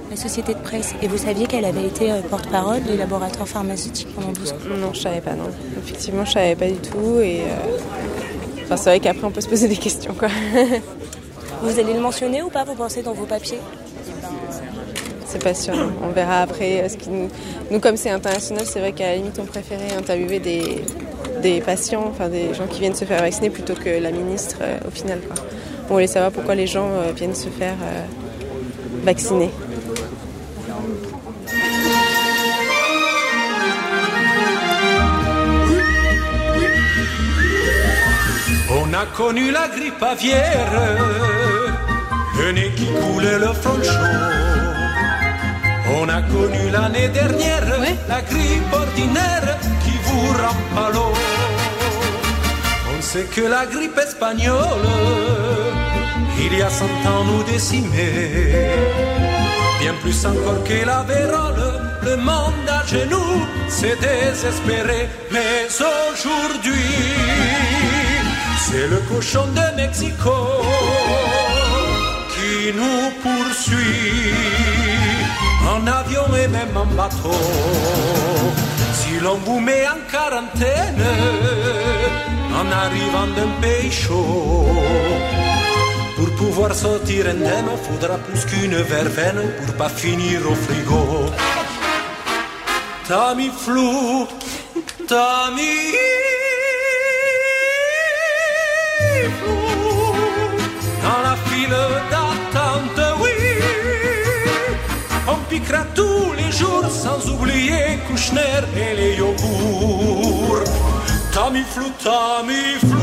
la société de presse. Et vous saviez qu'elle avait été euh, porte-parole des laboratoires pharmaceutiques pendant douze ans? Non, je savais pas, non. Effectivement, je savais pas du tout. Et euh... enfin, c'est vrai qu'après, on peut se poser des questions, quoi. Vous allez le mentionner ou pas, vous pensez, dans vos papiers? C'est pas sûr. On verra après. Ce qui nous... nous, comme c'est international, c'est vrai qu'à la limite, on préférait interviewer des, des patients, enfin des gens qui viennent se faire vacciner plutôt que la ministre euh, au final, quoi. On voulait savoir pourquoi les gens euh, viennent se faire euh, vacciner. On a connu la grippe aviaire, le nez qui coulait le front chaud. On a connu l'année dernière, oui, la grippe ordinaire qui vous rampe à l'eau. On sait que la grippe espagnole, il y a cent ans nous décimait. Bien plus encore que la vérole, le monde à genoux s'est désespéré. Mais aujourd'hui, c'est le cochon de Mexico qui nous poursuit, en avion et même en bateau. Si l'on vous met en quarantaine, en arrivant d'un pays chaud, pour pouvoir sortir indemne, faudra plus qu'une verveine pour pas finir au frigo. Tamiflu, Tamiflu, dans la file d'attente, oui, on piquera tous les jours, sans oublier Kouchner et les yogourts. Tamiflu, Tamiflu,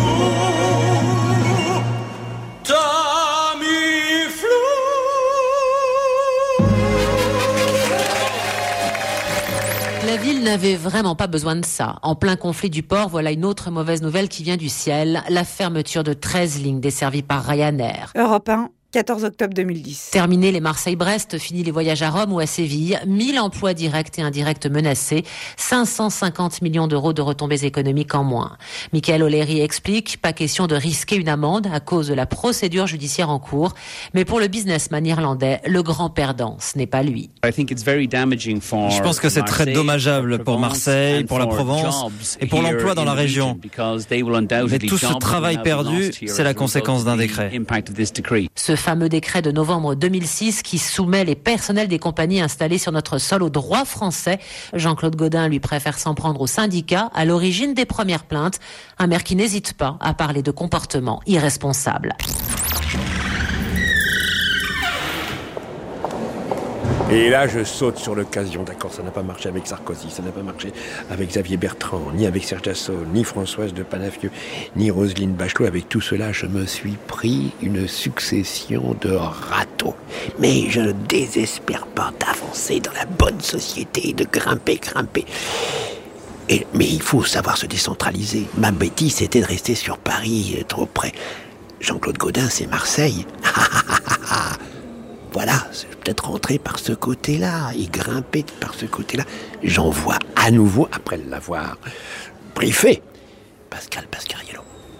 Tamiflu. La ville n'avait vraiment pas besoin de ça. En plein conflit du port, voilà une autre mauvaise nouvelle qui vient du ciel, la fermeture de treize lignes desservies par Ryanair. Europe un, quatorze octobre deux mille dix. Terminé les Marseille-Brest, fini les voyages à Rome ou à Séville, mille emplois directs et indirects menacés, cinq cent cinquante millions d'euros de retombées économiques en moins. Michael O'Leary explique, pas question de risquer une amende à cause de la procédure judiciaire en cours, mais pour le businessman irlandais, le grand perdant, ce n'est pas lui. Je pense que c'est très dommageable pour Marseille, pour la Provence et pour l'emploi dans la région. Mais tout ce travail perdu, c'est la conséquence d'un décret. Ce fameux décret de novembre deux mille six qui soumet les personnels des compagnies installées sur notre sol au droit français. Jean-Claude Gaudin lui préfère s'en prendre aux syndicats à l'origine des premières plaintes. Un maire qui n'hésite pas à parler de comportement irresponsable. Et là, je saute sur l'occasion. D'accord, ça n'a pas marché avec Sarkozy, ça n'a pas marché avec Xavier Bertrand, ni avec Serge Dassault, ni Françoise de Panafieux, ni Roselyne Bachelot. Avec tout cela, je me suis pris une succession de râteaux. Mais je ne désespère pas d'avancer dans la bonne société, de grimper, grimper. Et, mais il faut savoir se décentraliser. Ma bêtise, c'était de rester sur Paris, trop près. Jean-Claude Gaudin, c'est Marseille. Voilà, c'est peut-être rentrer par ce côté-là et grimper par ce côté-là. J'en vois à nouveau, après l'avoir briefé, Pascal Pasquariello.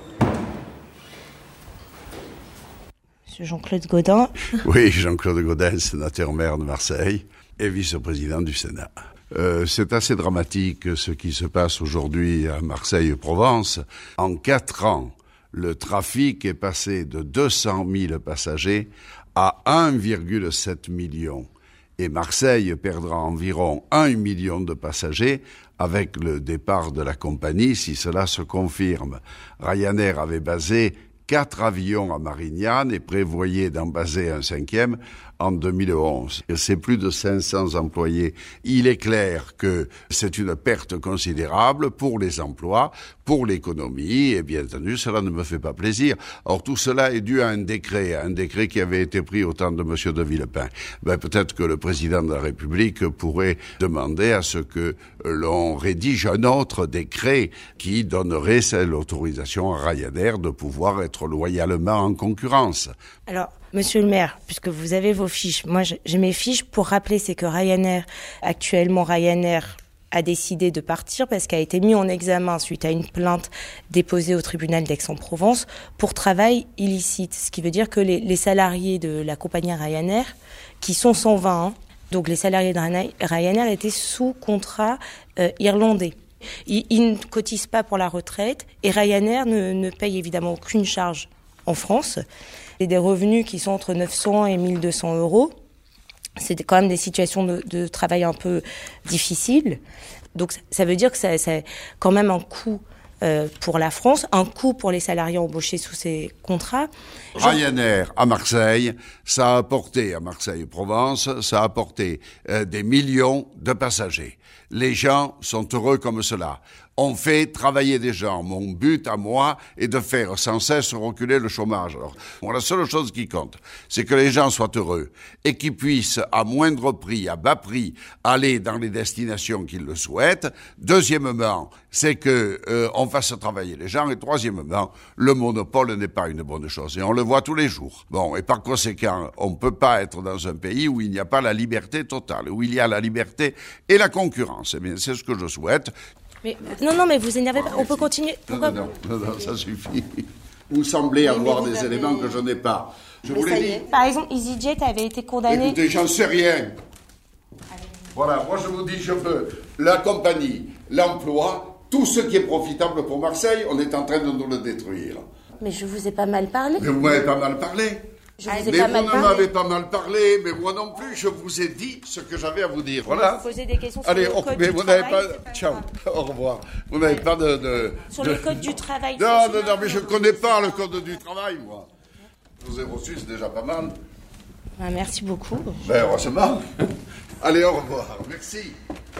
Monsieur Jean-Claude Gaudin. Oui, Jean-Claude Gaudin, sénateur-maire de Marseille et vice-président du Sénat. Euh, c'est assez dramatique ce qui se passe aujourd'hui à Marseille-Provence. En quatre ans, le trafic est passé de deux cent mille passagers à un virgule sept million. Et Marseille perdra environ un million de passagers avec le départ de la compagnie, si cela se confirme. Ryanair avait basé quatre avions à Marignane et prévoyait d'en baser un cinquième en deux mille onze. C'est plus de cinq cents employés. Il est clair que c'est une perte considérable pour les emplois, pour l'économie, et bien entendu, cela ne me fait pas plaisir. Or, tout cela est dû à un décret, un décret qui avait été pris au temps de M. de Villepin. Ben, peut-être que le président de la République pourrait demander à ce que l'on rédige un autre décret qui donnerait l'autorisation à Ryanair de pouvoir être loyalement en concurrence. Alors, monsieur le maire, puisque vous avez vos fiches, moi j'ai mes fiches pour rappeler, c'est que Ryanair, actuellement Ryanair a décidé de partir parce qu'elle a été mis en examen suite à une plainte déposée au tribunal d'Aix-en-Provence pour travail illicite. Ce qui veut dire que les, les salariés de la compagnie Ryanair, qui sont cent vingt, hein, Donc les salariés de Ryanair étaient sous contrat euh, irlandais. Ils, ils ne cotisent pas pour la retraite et Ryanair ne, ne paye évidemment aucune charge en France. C'est des revenus qui sont entre neuf cents et mille deux cents euros. C'est quand même des situations de, de travail un peu difficiles. Donc ça veut dire que ça, ça a quand même un coût euh, pour la France, un coût pour les salariés embauchés sous ces contrats. Ryanair à Marseille, ça a apporté à Marseille-Provence, ça a apporté euh, des millions de passagers. Les gens sont heureux comme cela. On fait travailler des gens. Mon but à moi est de faire sans cesse reculer le chômage. Alors, bon, la seule chose qui compte, c'est que les gens soient heureux et qu'ils puissent, à moindre prix, à bas prix, aller dans les destinations qu'ils le souhaitent. Deuxièmement, c'est que euh, on fasse travailler les gens. Et troisièmement, le monopole n'est pas une bonne chose. Et on le voit tous les jours. Bon, et par conséquent, on ne peut pas être dans un pays où il n'y a pas la liberté totale, où il y a la liberté et la concurrence. Eh bien, c'est ce que je souhaite. Mais, non, non, mais vous énervez pas. On peut continuer. Pourquoi non, non, non, non, ça suffit. Vous semblez avoir des avez... éléments que je n'ai pas. Je mais vous l'ai dit. Par exemple, EasyJet avait été condamné... Écoutez, j'en sais rien. Voilà, moi je vous dis, je veux la compagnie, l'emploi, tout ce qui est profitable pour Marseille, on est en train de nous le détruire. Mais je vous ai pas mal parlé. Mais vous m'avez pas mal parlé. Je vous ai mais pas vous mal ne parlé. m'avez pas mal parlé, mais moi non plus, je vous ai dit ce que j'avais à vous dire. Voilà. Vous posez des questions sur Allez, le code mais du vous travail. n'avez pas... pas... Ciao, au revoir. Vous n'avez pas de... de... Sur de... le code du travail. Non, non, non, mais je ne connais pas le code du travail, moi. Je vous ai reçu, c'est déjà pas mal. Ah, merci beaucoup. Ben, heureusement. Allez, au revoir. Merci.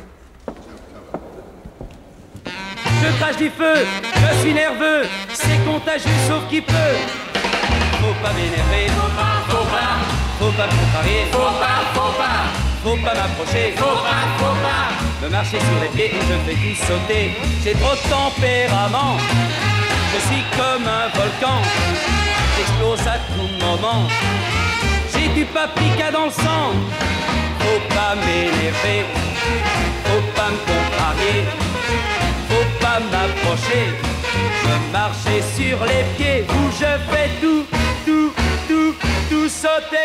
Je crache du feu, je suis nerveux, c'est contagieux sauf qui peut. Faut pas m'énerver, faut pas, faut pas, faut pas me contrarier, faut pas, faut pas, faut pas m'approcher, faut pas, faut pas, me marcher sur les pieds et je fais tout sauter. J'ai trop de tempérament, je suis comme un volcan, j'explose à tout moment. J'ai du paprika dans le sang, faut pas m'énerver, faut pas me contrarier. Faut pas m'approcher, me marcher sur les pieds où je fais tout, tout, tout, tout sauter.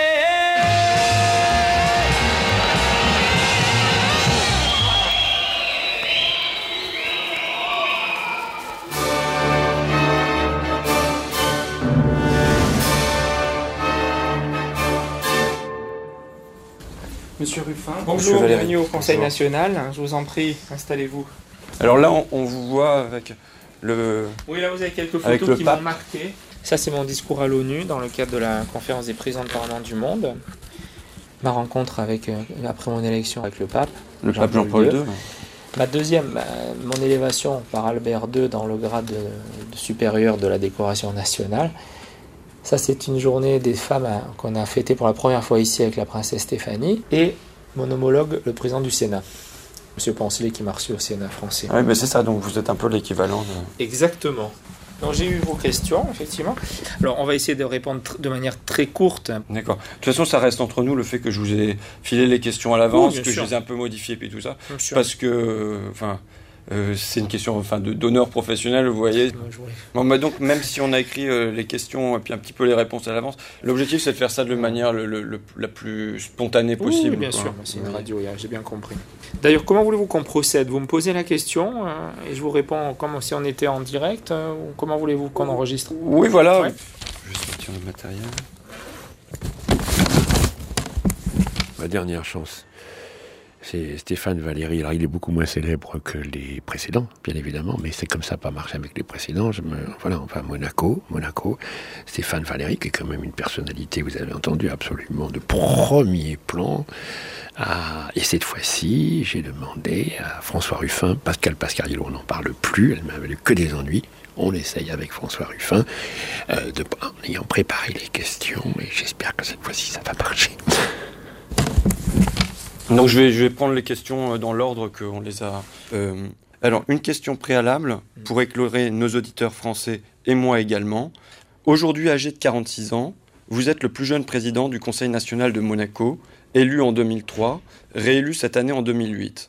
Monsieur Ruffin, bonjour, bienvenue au Conseil bonjour. national. Je vous en prie, installez-vous. Alors là, on, on vous voit avec le... Oui, là, vous avez quelques photos qui m'ont marqué. Ça, c'est mon discours à l'ONU dans le cadre de la conférence des présidents de parlement du monde. Ma rencontre avec, euh, après mon élection avec le pape. Le pape Jean-Paul deux. Ma deuxième, bah, mon élévation par Albert deux dans le grade de, de supérieur de la décoration nationale. Ça, c'est une journée des femmes hein, qu'on a fêtée pour la première fois ici avec la princesse Stéphanie. Et mon homologue, le président du Sénat. Monsieur Poncelet qui m'a reçu au Sénat français. Oui, mais c'est ça, donc vous êtes un peu l'équivalent de... Exactement. Donc j'ai eu vos questions, effectivement. Alors on va essayer de répondre tr- de manière très courte. D'accord. De toute façon, ça reste entre nous, le fait que je vous ai filé les questions à l'avance, oui, que sûr. je les ai un peu modifiées, puis tout ça. Bien sûr. Parce que... Enfin, euh, c'est une question enfin, de, d'honneur professionnel, vous voyez. Bon, bah donc, même si on a écrit euh, les questions et puis un petit peu les réponses à l'avance, l'objectif, c'est de faire ça de manière le, le, le, la plus spontanée possible. Oui, bien quoi. sûr, c'est une radio, j'ai bien compris. D'ailleurs, comment voulez-vous qu'on procède ? Vous me posez la question euh, et je vous réponds comme si on était en direct euh, ou comment voulez-vous qu'on enregistre ? Oui, voilà. Ouais. Je vais sortir le matériel. Ma dernière chance, c'est Stéphane Valéry. Alors, il est beaucoup moins célèbre que les précédents, bien évidemment, mais c'est comme ça, pas marché avec les précédents. Je me, voilà, enfin, Monaco, Monaco, Stéphane Valéry, qui est quand même une personnalité, vous avez entendu, absolument de premier plan. Ah, et cette fois-ci, j'ai demandé à François Ruffin, Pascal Pascariello, on n'en parle plus, elle m'a valu que des ennuis. On essaye avec François Ruffin, euh, de, en ayant préparé les questions, et j'espère que cette fois-ci, ça va marcher. Donc je vais, je vais prendre les questions dans l'ordre qu'on les a. Euh, alors, une question préalable pour éclairer nos auditeurs français et moi également. Aujourd'hui âgé de quarante-six ans, vous êtes le plus jeune président du Conseil national de Monaco, élu en deux mille trois, réélu cette année en deux mille huit.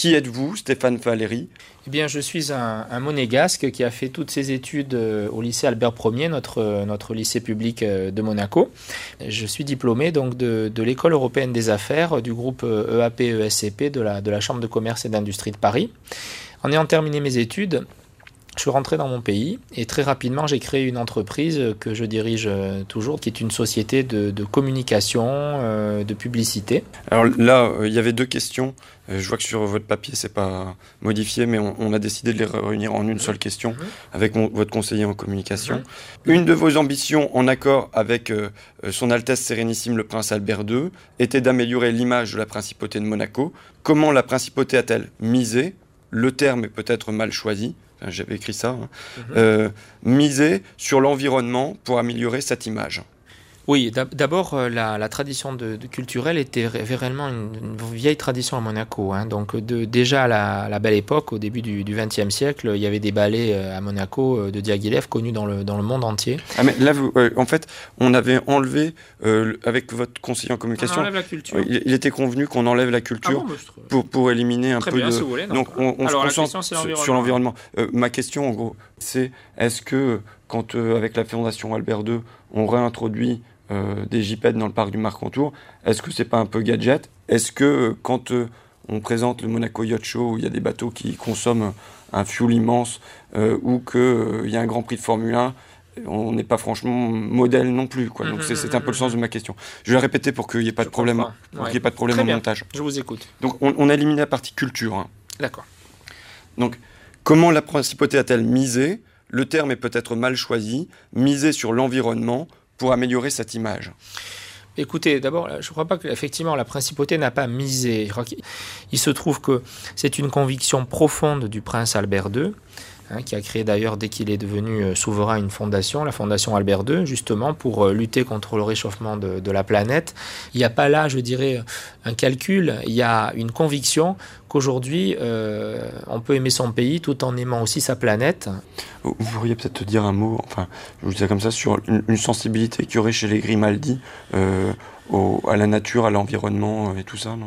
Qui êtes-vous, Stéphane Valéry ? Eh bien, je suis un, un monégasque qui a fait toutes ses études au lycée Albert Ier, notre, notre lycée public de Monaco. Je suis diplômé donc de, de l'École européenne des affaires, du groupe E A P E S C P de la, de la Chambre de commerce et d'industrie de Paris. En ayant terminé mes études, je suis rentré dans mon pays et très rapidement j'ai créé une entreprise que je dirige toujours, qui est une société de, de communication, euh, de publicité. Alors là, il euh, y avait deux questions. Euh, je vois que sur votre papier, c'est pas modifié, mais on, on a décidé de les réunir en une seule question mmh. avec mon, votre conseiller en communication. Mmh. Une de vos ambitions, en accord avec euh, Son Altesse Sérénissime le Prince Albert deux, était d'améliorer l'image de la Principauté de Monaco. Comment la Principauté a-t-elle misé ? Le terme est peut-être mal choisi. J'avais écrit ça, hein. mmh. euh, miser sur l'environnement pour améliorer cette image. Oui, d'abord, la, la tradition de, de culturelle était réellement une, une vieille tradition à Monaco. Hein. Donc, de, déjà à la, la belle époque, au début du vingtième siècle, il y avait des ballets à Monaco de Diaghilev connus dans le, dans le monde entier. Ah, mais là, vous, euh, en fait, on avait enlevé, euh, avec votre conseiller en communication, on enlève la culture. Il, il était convenu qu'on enlève la culture ah bon, pour, pour éliminer un Très peu bien, de... Si vous voulez, donc, on, on Alors, se concentre sur l'environnement. Sur l'environnement. Euh, ma question, en gros, c'est est-ce que, quand, euh, avec la Fondation Albert deux, on réintroduit Euh, des gypaètes dans le parc du Marcantour, est-ce que c'est pas un peu gadget ? Est-ce que euh, quand euh, on présente le Monaco Yacht Show où il y a des bateaux qui consomment un fuel immense euh, ou qu'il euh, y a un Grand Prix de Formule un, on n'est pas franchement modèle non plus, quoi. Donc c'est, c'est un peu le sens de ma question. Je vais la répéter pour qu'il n'y ait pas de problème, pour ouais. qu'il y ait pas de problème au montage. Je vous écoute. Donc on, on a éliminé la partie culture. Hein. D'accord. Donc comment la Principauté a-t-elle misé ? Le terme est peut-être mal choisi. Miser sur l'environnement pour améliorer cette image. Écoutez, d'abord, je ne crois pas qu'effectivement la Principauté n'a pas misé. Je crois qu'il il se trouve que c'est une conviction profonde du prince Albert deux, hein, qui a créé d'ailleurs, dès qu'il est devenu souverain, une fondation, la Fondation Albert deux, justement pour lutter contre le réchauffement de, de la planète. Il n'y a pas là, je dirais, un calcul, il y a une conviction qu'aujourd'hui, euh, on peut aimer son pays tout en aimant aussi sa planète. Vous pourriez peut-être dire un mot, enfin, je vous dis ça comme ça, sur une, une sensibilité qu'il y aurait chez les Grimaldi euh, au, à la nature, à l'environnement et tout ça, non ?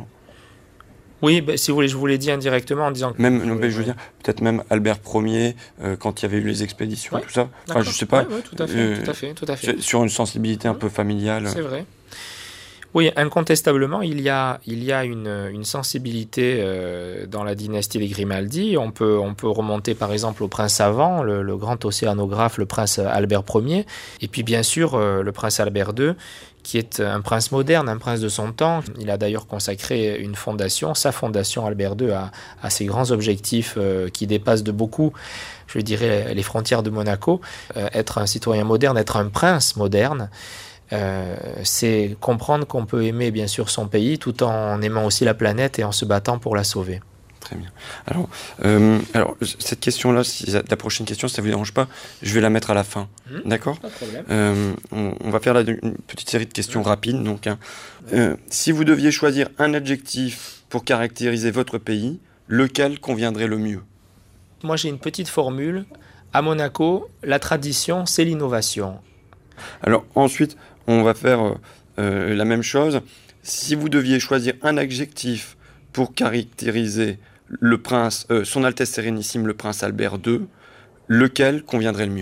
Oui, bah, si vous voulez, je vous l'ai dit indirectement en disant que... Même, non, mais je veux dire, peut-être même Albert Ier, euh, quand il y avait eu les expéditions, ouais, tout ça. Enfin, je sais pas. Ouais, ouais, tout à fait, euh, tout à fait, tout à fait. Sur une sensibilité un peu familiale. C'est vrai. Oui, incontestablement, il y a, il y a une, une sensibilité euh, dans la dynastie des Grimaldi. On peut, on peut remonter par exemple au prince avant, le, le grand océanographe, le prince Albert Ier, et puis bien sûr euh, le prince Albert deux, qui est un prince moderne, un prince de son temps. Il a d'ailleurs consacré une fondation, sa fondation Albert deux, à, à ses grands objectifs euh, qui dépassent de beaucoup, je dirais, les frontières de Monaco. Euh, être un citoyen moderne, être un prince moderne, Euh, c'est comprendre qu'on peut aimer bien sûr son pays tout en aimant aussi la planète et en se battant pour la sauver. Très bien. Alors, euh, alors cette question-là, si la prochaine question, si ça ne vous dérange pas, je vais la mettre à la fin. Mmh, D'accord ? Pas de problème. Euh, on, on va faire là une petite série de questions mmh. rapides. Donc, hein. euh, si vous deviez choisir un adjectif pour caractériser votre pays, lequel conviendrait le mieux ? Moi, j'ai une petite formule. À Monaco, la tradition, c'est l'innovation. Alors ensuite, on va faire euh, la même chose. Si vous deviez choisir un adjectif pour caractériser le prince, euh, Son Altesse Sérénissime, le prince Albert deux, lequel conviendrait le mieux ?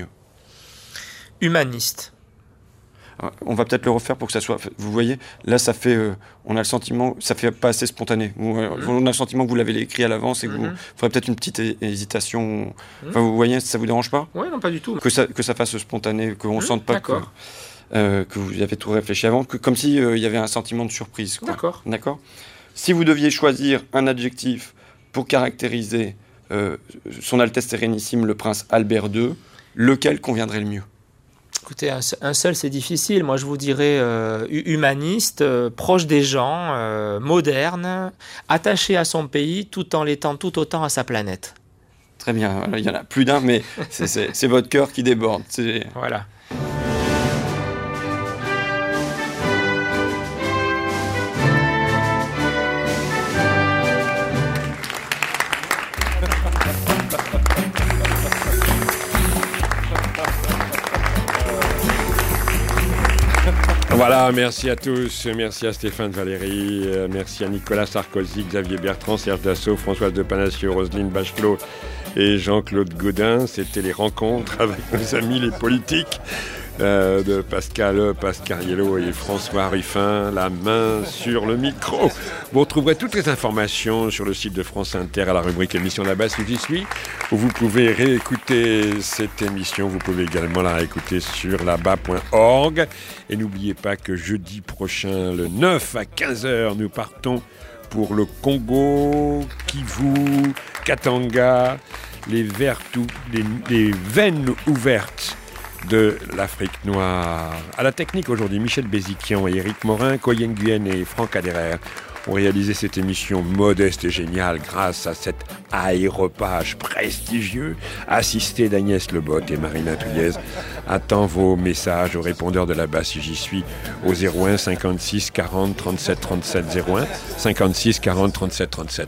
Humaniste. Alors, on va peut-être le refaire pour que ça soit... Vous voyez, là, ça fait... Euh, on a le sentiment... Ça fait pas assez spontané. Vous, euh, mmh. On a le sentiment que vous l'avez écrit à l'avance et que mmh. vous... Il faudrait peut-être une petite hé- hésitation. Mmh. Enfin, vous voyez, ça vous dérange pas ? Oui, non, pas du tout. Que ça, que ça fasse spontané, qu'on ne mmh. sente pas que, euh, que vous avez tout réfléchi avant, que, comme s'il euh, y avait un sentiment de surprise. Quoi. D'accord. D'accord. Si vous deviez choisir un adjectif pour caractériser euh, Son Altesse Sérénissime, le prince Albert deux, lequel conviendrait le mieux ? Écoutez, un, un seul, c'est difficile. Moi, je vous dirais euh, humaniste, euh, proche des gens, euh, moderne, attaché à son pays, tout en l'étant tout autant à sa planète. Très bien. Il y en a plus d'un, mais c'est, c'est, c'est votre cœur qui déborde. C'est... Voilà. On Voilà, merci à tous, merci à Stéphane Valéry, euh, merci à Nicolas Sarkozy, Xavier Bertrand, Serge Dassault, Françoise de Panassieux, Roselyne Bachelot et Jean-Claude Gaudin. C'était les rencontres avec nos amis les politiques euh, de Pascal Pascariello et François Ruffin, la main sur le micro. Vous retrouverez toutes les informations sur le site de France Inter à la rubrique émission là-bas si j'y suis, où vous pouvez réécouter cette émission. Vous pouvez également la réécouter sur là-bas point org. Et n'oubliez pas que jeudi prochain, le neuf à quinze heures, nous partons pour le Congo, Kivu, Katanga, les, vertus, les, les veines ouvertes de l'Afrique noire. À la technique aujourd'hui, Michel Béziquian et Éric Morin, Koyen Nguyen et Franck Aderer ont réalisé cette émission modeste et géniale grâce à cet aéropage prestigieux assisté d'Agnès Lebotte et Marina Touillez. Attends vos messages au répondeur de la basse si j'y suis au zéro un cinquante-six quarante trente-sept trente-sept zéro un cinquante-six quarante trente-sept trente-sept.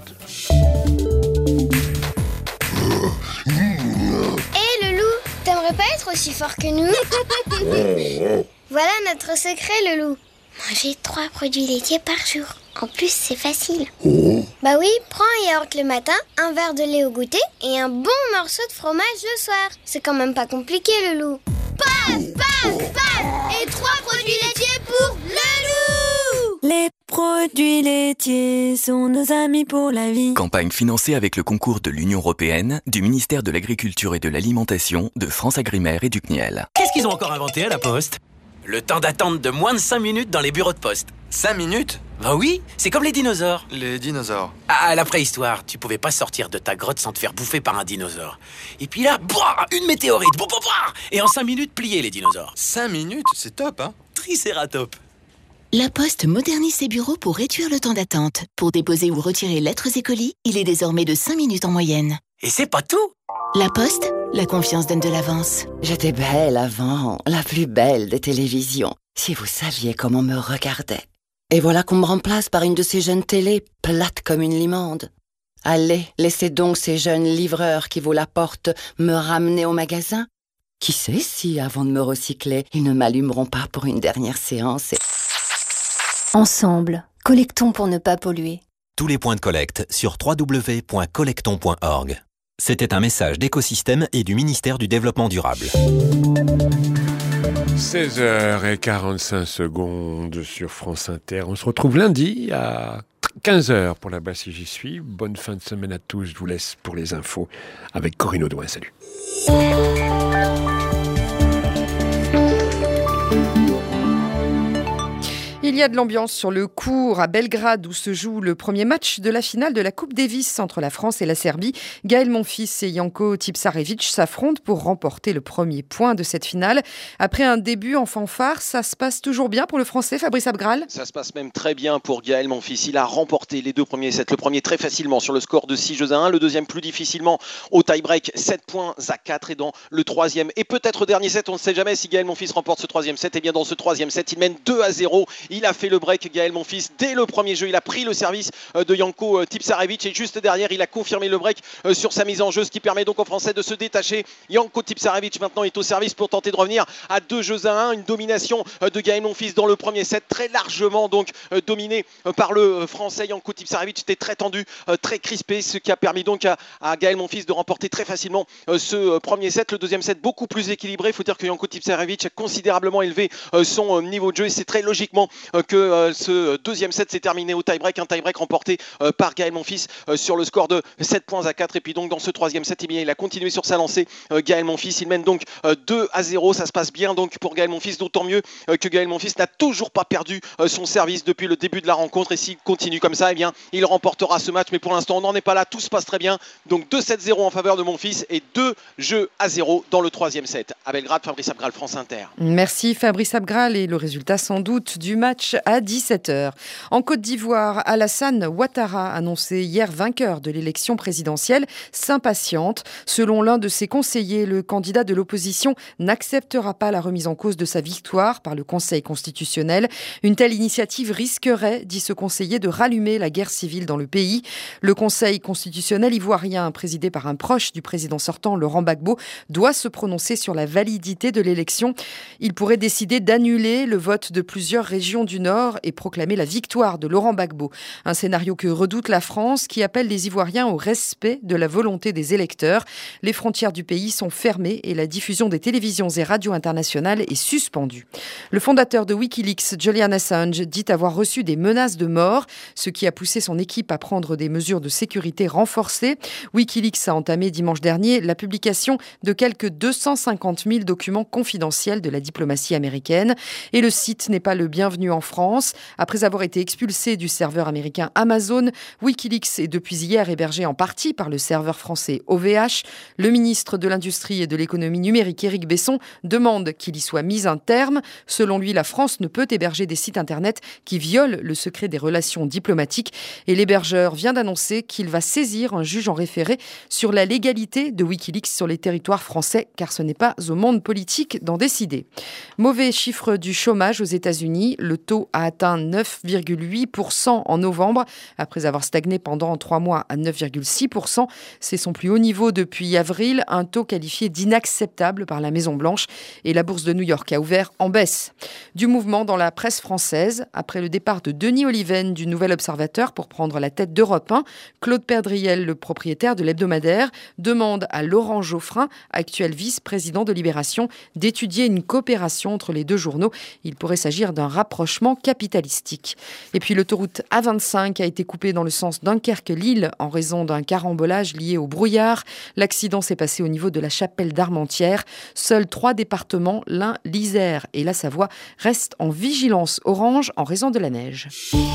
Hé Loulou, t'aimerais pas être aussi fort que nous? Voilà notre secret Loulou. Manger trois produits laitiers par jour. En plus, c'est facile. Bah oui, prends un yaourt le matin, un verre de lait au goûter et un bon morceau de fromage le soir. C'est quand même pas compliqué, le loup. Paf, paf, paf. Et trois produits laitiers pour le loup. Les produits laitiers sont nos amis pour la vie. Campagne financée avec le concours de l'Union européenne, du ministère de l'Agriculture et de l'Alimentation, de France Agrimaire et du C N I E L. Qu'est-ce qu'ils ont encore inventé à la Poste? Le temps d'attente de moins de cinq minutes dans les bureaux de poste. cinq minutes? Bah oui, c'est comme les dinosaures. Les dinosaures. À la préhistoire, tu pouvais pas sortir de ta grotte sans te faire bouffer par un dinosaure. Et puis là, boah, une météorite, boah, boah, boah, et en cinq minutes, plier les dinosaures. cinq minutes? C'est top, hein? Tricératops. La Poste modernise ses bureaux pour réduire le temps d'attente. Pour déposer ou retirer lettres et colis, il est désormais de cinq minutes en moyenne. Et c'est pas tout. La Poste, la confiance donne de l'avance. J'étais belle avant, la plus belle des télévisions. Si vous saviez comment on me regardait. Et voilà qu'on me remplace par une de ces jeunes télés, plates comme une limande. Allez, laissez donc ces jeunes livreurs qui vous la portent me ramener au magasin. Qui sait si, avant de me recycler, ils ne m'allumeront pas pour une dernière séance et... Ensemble, collectons pour ne pas polluer. Tous les points de collecte sur w w w point collecton point org. C'était un message d'Écosystème et du ministère du Développement durable. seize heures quarante-cinq secondes sur France Inter. On se retrouve lundi à quinze heures pour la basse si j'y suis. Bonne fin de semaine à tous. Je vous laisse pour les infos avec Corinne Audouin. Salut. Il y a de l'ambiance sur le court à Belgrade où se joue le premier match de la finale de la Coupe Davis entre la France et la Serbie. Gaël Monfils et Janko Tipsarevic s'affrontent pour remporter le premier point de cette finale. Après un début en fanfare, ça se passe toujours bien pour le Français Fabrice Abgral? Ça se passe même très bien pour Gaël Monfils. Il a remporté les deux premiers sets. Le premier très facilement sur le score de six jeux à un. Le deuxième plus difficilement au tie-break, sept points à quatre. Et dans le troisième et peut-être dernier set, on ne sait jamais si Gaël Monfils remporte ce troisième set. Et bien dans ce troisième set, il mène deux à zéro. Il a fait le break, Gaël Monfils, dès le premier jeu. Il a pris le service de Janko Tipsarevic et juste derrière, il a confirmé le break sur sa mise en jeu, ce qui permet donc aux Français de se détacher. Janko Tipsarevic maintenant est au service pour tenter de revenir à deux jeux à un. Une domination de Gaël Monfils dans le premier set, très largement donc dominé par le Français. Janko Tipsarevic était très tendu, très crispé, ce qui a permis donc à, à Gaël Monfils de remporter très facilement ce premier set. Le deuxième set beaucoup plus équilibré. Il faut dire que Janko Tipsarevic a considérablement élevé son niveau de jeu et c'est très logiquement que Euh, ce deuxième set s'est terminé au tie-break, un tie-break remporté euh, par Gaël Monfils euh, sur le score de sept points à quatre. Et puis donc dans ce troisième set, eh bien, il a continué sur sa lancée. euh, Gaël Monfils, il mène donc euh, deux à zéro. Ça se passe bien donc pour Gaël Monfils, d'autant mieux euh, que Gaël Monfils n'a toujours pas perdu euh, son service depuis le début de la rencontre. Et s'il continue comme ça, eh bien, il remportera ce match. Mais pour l'instant, on n'en est pas là, tout se passe très bien. Donc deux sept zéro en faveur de Monfils et deux jeux à zéro dans le troisième set. À Belgrade, Fabrice Abgral, France Inter. Merci Fabrice Abgral et le résultat sans doute du match match à dix-sept heures. En Côte d'Ivoire, Alassane Ouattara, annoncé hier vainqueur de l'élection présidentielle, s'impatiente. Selon l'un de ses conseillers, le candidat de l'opposition n'acceptera pas la remise en cause de sa victoire par le Conseil constitutionnel. Une telle initiative risquerait, dit ce conseiller, de rallumer la guerre civile dans le pays. Le Conseil constitutionnel ivoirien, présidé par un proche du président sortant, Laurent Gbagbo, doit se prononcer sur la validité de l'élection. Il pourrait décider d'annuler le vote de plusieurs régions du Nord et proclamer la victoire de Laurent Gbagbo. Un scénario que redoute la France, qui appelle les Ivoiriens au respect de la volonté des électeurs. Les frontières du pays sont fermées et la diffusion des télévisions et radios internationales est suspendue. Le fondateur de Wikileaks, Julian Assange, dit avoir reçu des menaces de mort, ce qui a poussé son équipe à prendre des mesures de sécurité renforcées. Wikileaks a entamé dimanche dernier la publication de quelques deux cent cinquante mille documents confidentiels de la diplomatie américaine. Et le site n'est pas le bienvenu en France. Après avoir été expulsé du serveur américain Amazon, Wikileaks est depuis hier hébergé en partie par le serveur français O V H. Le ministre de l'Industrie et de l'économie numérique, Éric Besson, demande qu'il y soit mis un terme. Selon lui, la France ne peut héberger des sites internet qui violent le secret des relations diplomatiques. Et l'hébergeur vient d'annoncer qu'il va saisir un juge en référé sur la légalité de Wikileaks sur les territoires français, car ce n'est pas au monde politique d'en décider. Mauvais chiffre du chômage aux États-Unis. Le taux a atteint neuf virgule huit pour cent en novembre, après avoir stagné pendant trois mois à neuf virgule six pour cent. C'est son plus haut niveau depuis avril, un taux qualifié d'inacceptable par la Maison-Blanche. Et la bourse de New York a ouvert en baisse. Du mouvement dans la presse française. Après le départ de Denis Oliven du Nouvel Observateur pour prendre la tête d'Europe un, Claude Perdriel, le propriétaire de l'hebdomadaire, demande à Laurent Geoffrin, actuel vice-président de Libération, d'étudier une coopération entre les deux journaux. Il pourrait s'agir d'un rapprochement capitalistique. Et puis l'autoroute A vingt-cinq a été coupée dans le sens Dunkerque-Lille en raison d'un carambolage lié au brouillard. L'accident s'est passé au niveau de la chapelle d'Armentières. Seuls trois départements, l'Ain, l'Isère et la Savoie, restent en vigilance orange en raison de la neige.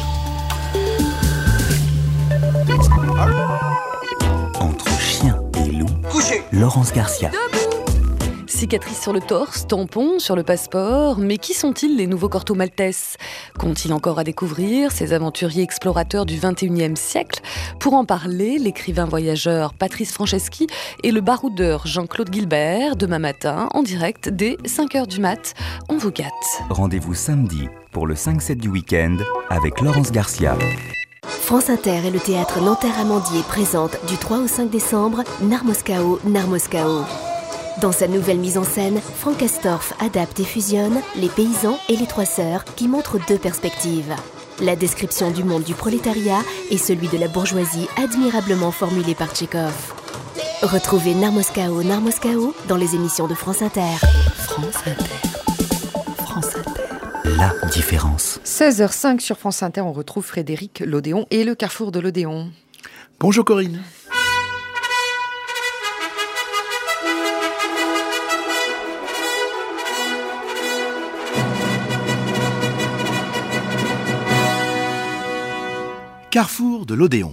Entre chien et loup, couché. Laurence Garcia. Cicatrices sur le torse, tampons sur le passeport, mais qui sont-ils les nouveaux Corto Maltese ? Qu'ont-ils encore à découvrir, ces aventuriers explorateurs du vingt et unième siècle ? Pour en parler, l'écrivain voyageur Patrice Franceschi et le baroudeur Jean-Claude Gilbert, demain matin, en direct dès cinq heures du mat. On vous gâte. Rendez-vous samedi pour le cinq sept du week-end avec Laurence Garcia. France Inter et le théâtre Nanterre-Amandier présentent du trois au cinq décembre Narmoscao, Narmoscao. Dans sa nouvelle mise en scène, Franck Castorf adapte et fusionne Les paysans et les trois sœurs qui montrent deux perspectives. La description du monde du prolétariat et celui de la bourgeoisie admirablement formulée par Tchekhov. Retrouvez Narmoscao, Narmoscao dans les émissions de France Inter. France Inter. France Inter. La différence. seize heures cinq sur France Inter, on retrouve Frédéric Lodéon et le Carrefour de l'Odéon. Bonjour Corinne. Carrefour de l'Odéon.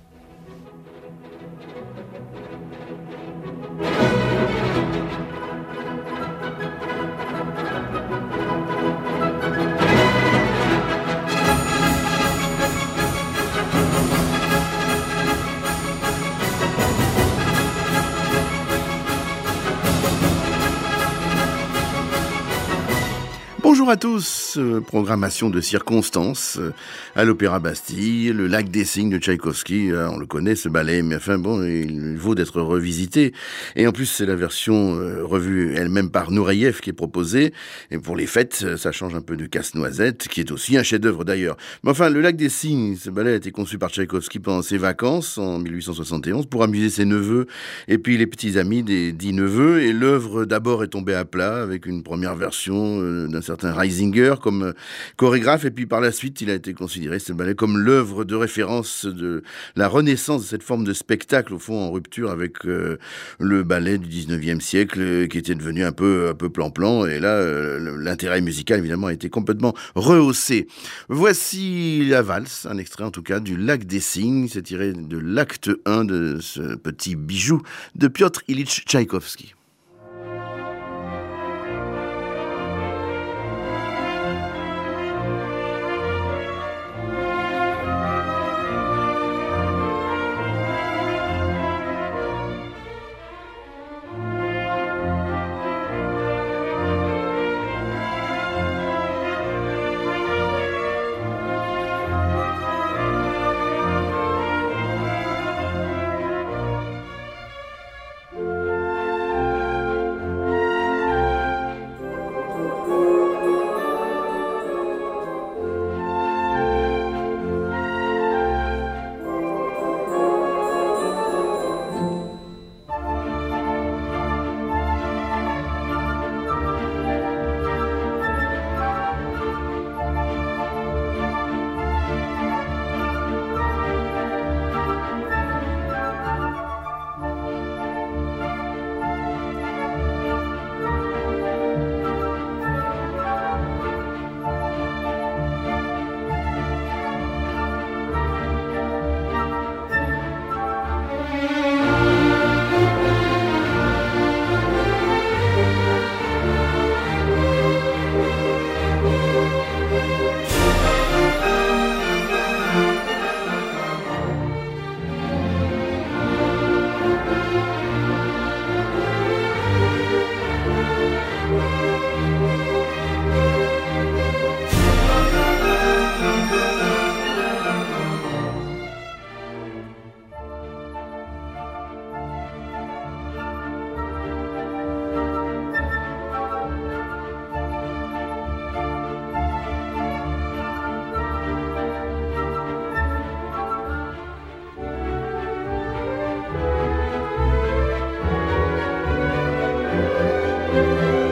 Bonjour à tous, euh, programmation de circonstances euh, à l'Opéra Bastille, le Lac des Cygnes de Tchaïkovski, euh, on le connaît ce ballet, mais enfin bon, il vaut d'être revisité. Et en plus c'est la version euh, revue elle-même par Nureyev qui est proposée, et pour les fêtes, ça change un peu du Casse-Noisette, qui est aussi un chef-d'œuvre d'ailleurs. Mais enfin, le Lac des Cygnes, ce ballet a été conçu par Tchaïkovski pendant ses vacances en mille huit cent soixante et onze pour amuser ses neveux et puis les petits amis des dix neveux, et l'œuvre d'abord est tombée à plat avec une première version euh, d'un certain Reisinger comme chorégraphe, et puis par la suite il a été considéré ce ballet comme l'œuvre de référence de la renaissance de cette forme de spectacle, au fond en rupture avec euh, le ballet du dix-neuvième siècle euh, qui était devenu un peu un peu plan-plan, et là euh, l'intérêt musical évidemment a été complètement rehaussé. Voici la valse, un extrait en tout cas du Lac des Cygnes, c'est tiré de l'acte un de ce petit bijou de Piotr Ilyich Tchaïkovski. Thank you.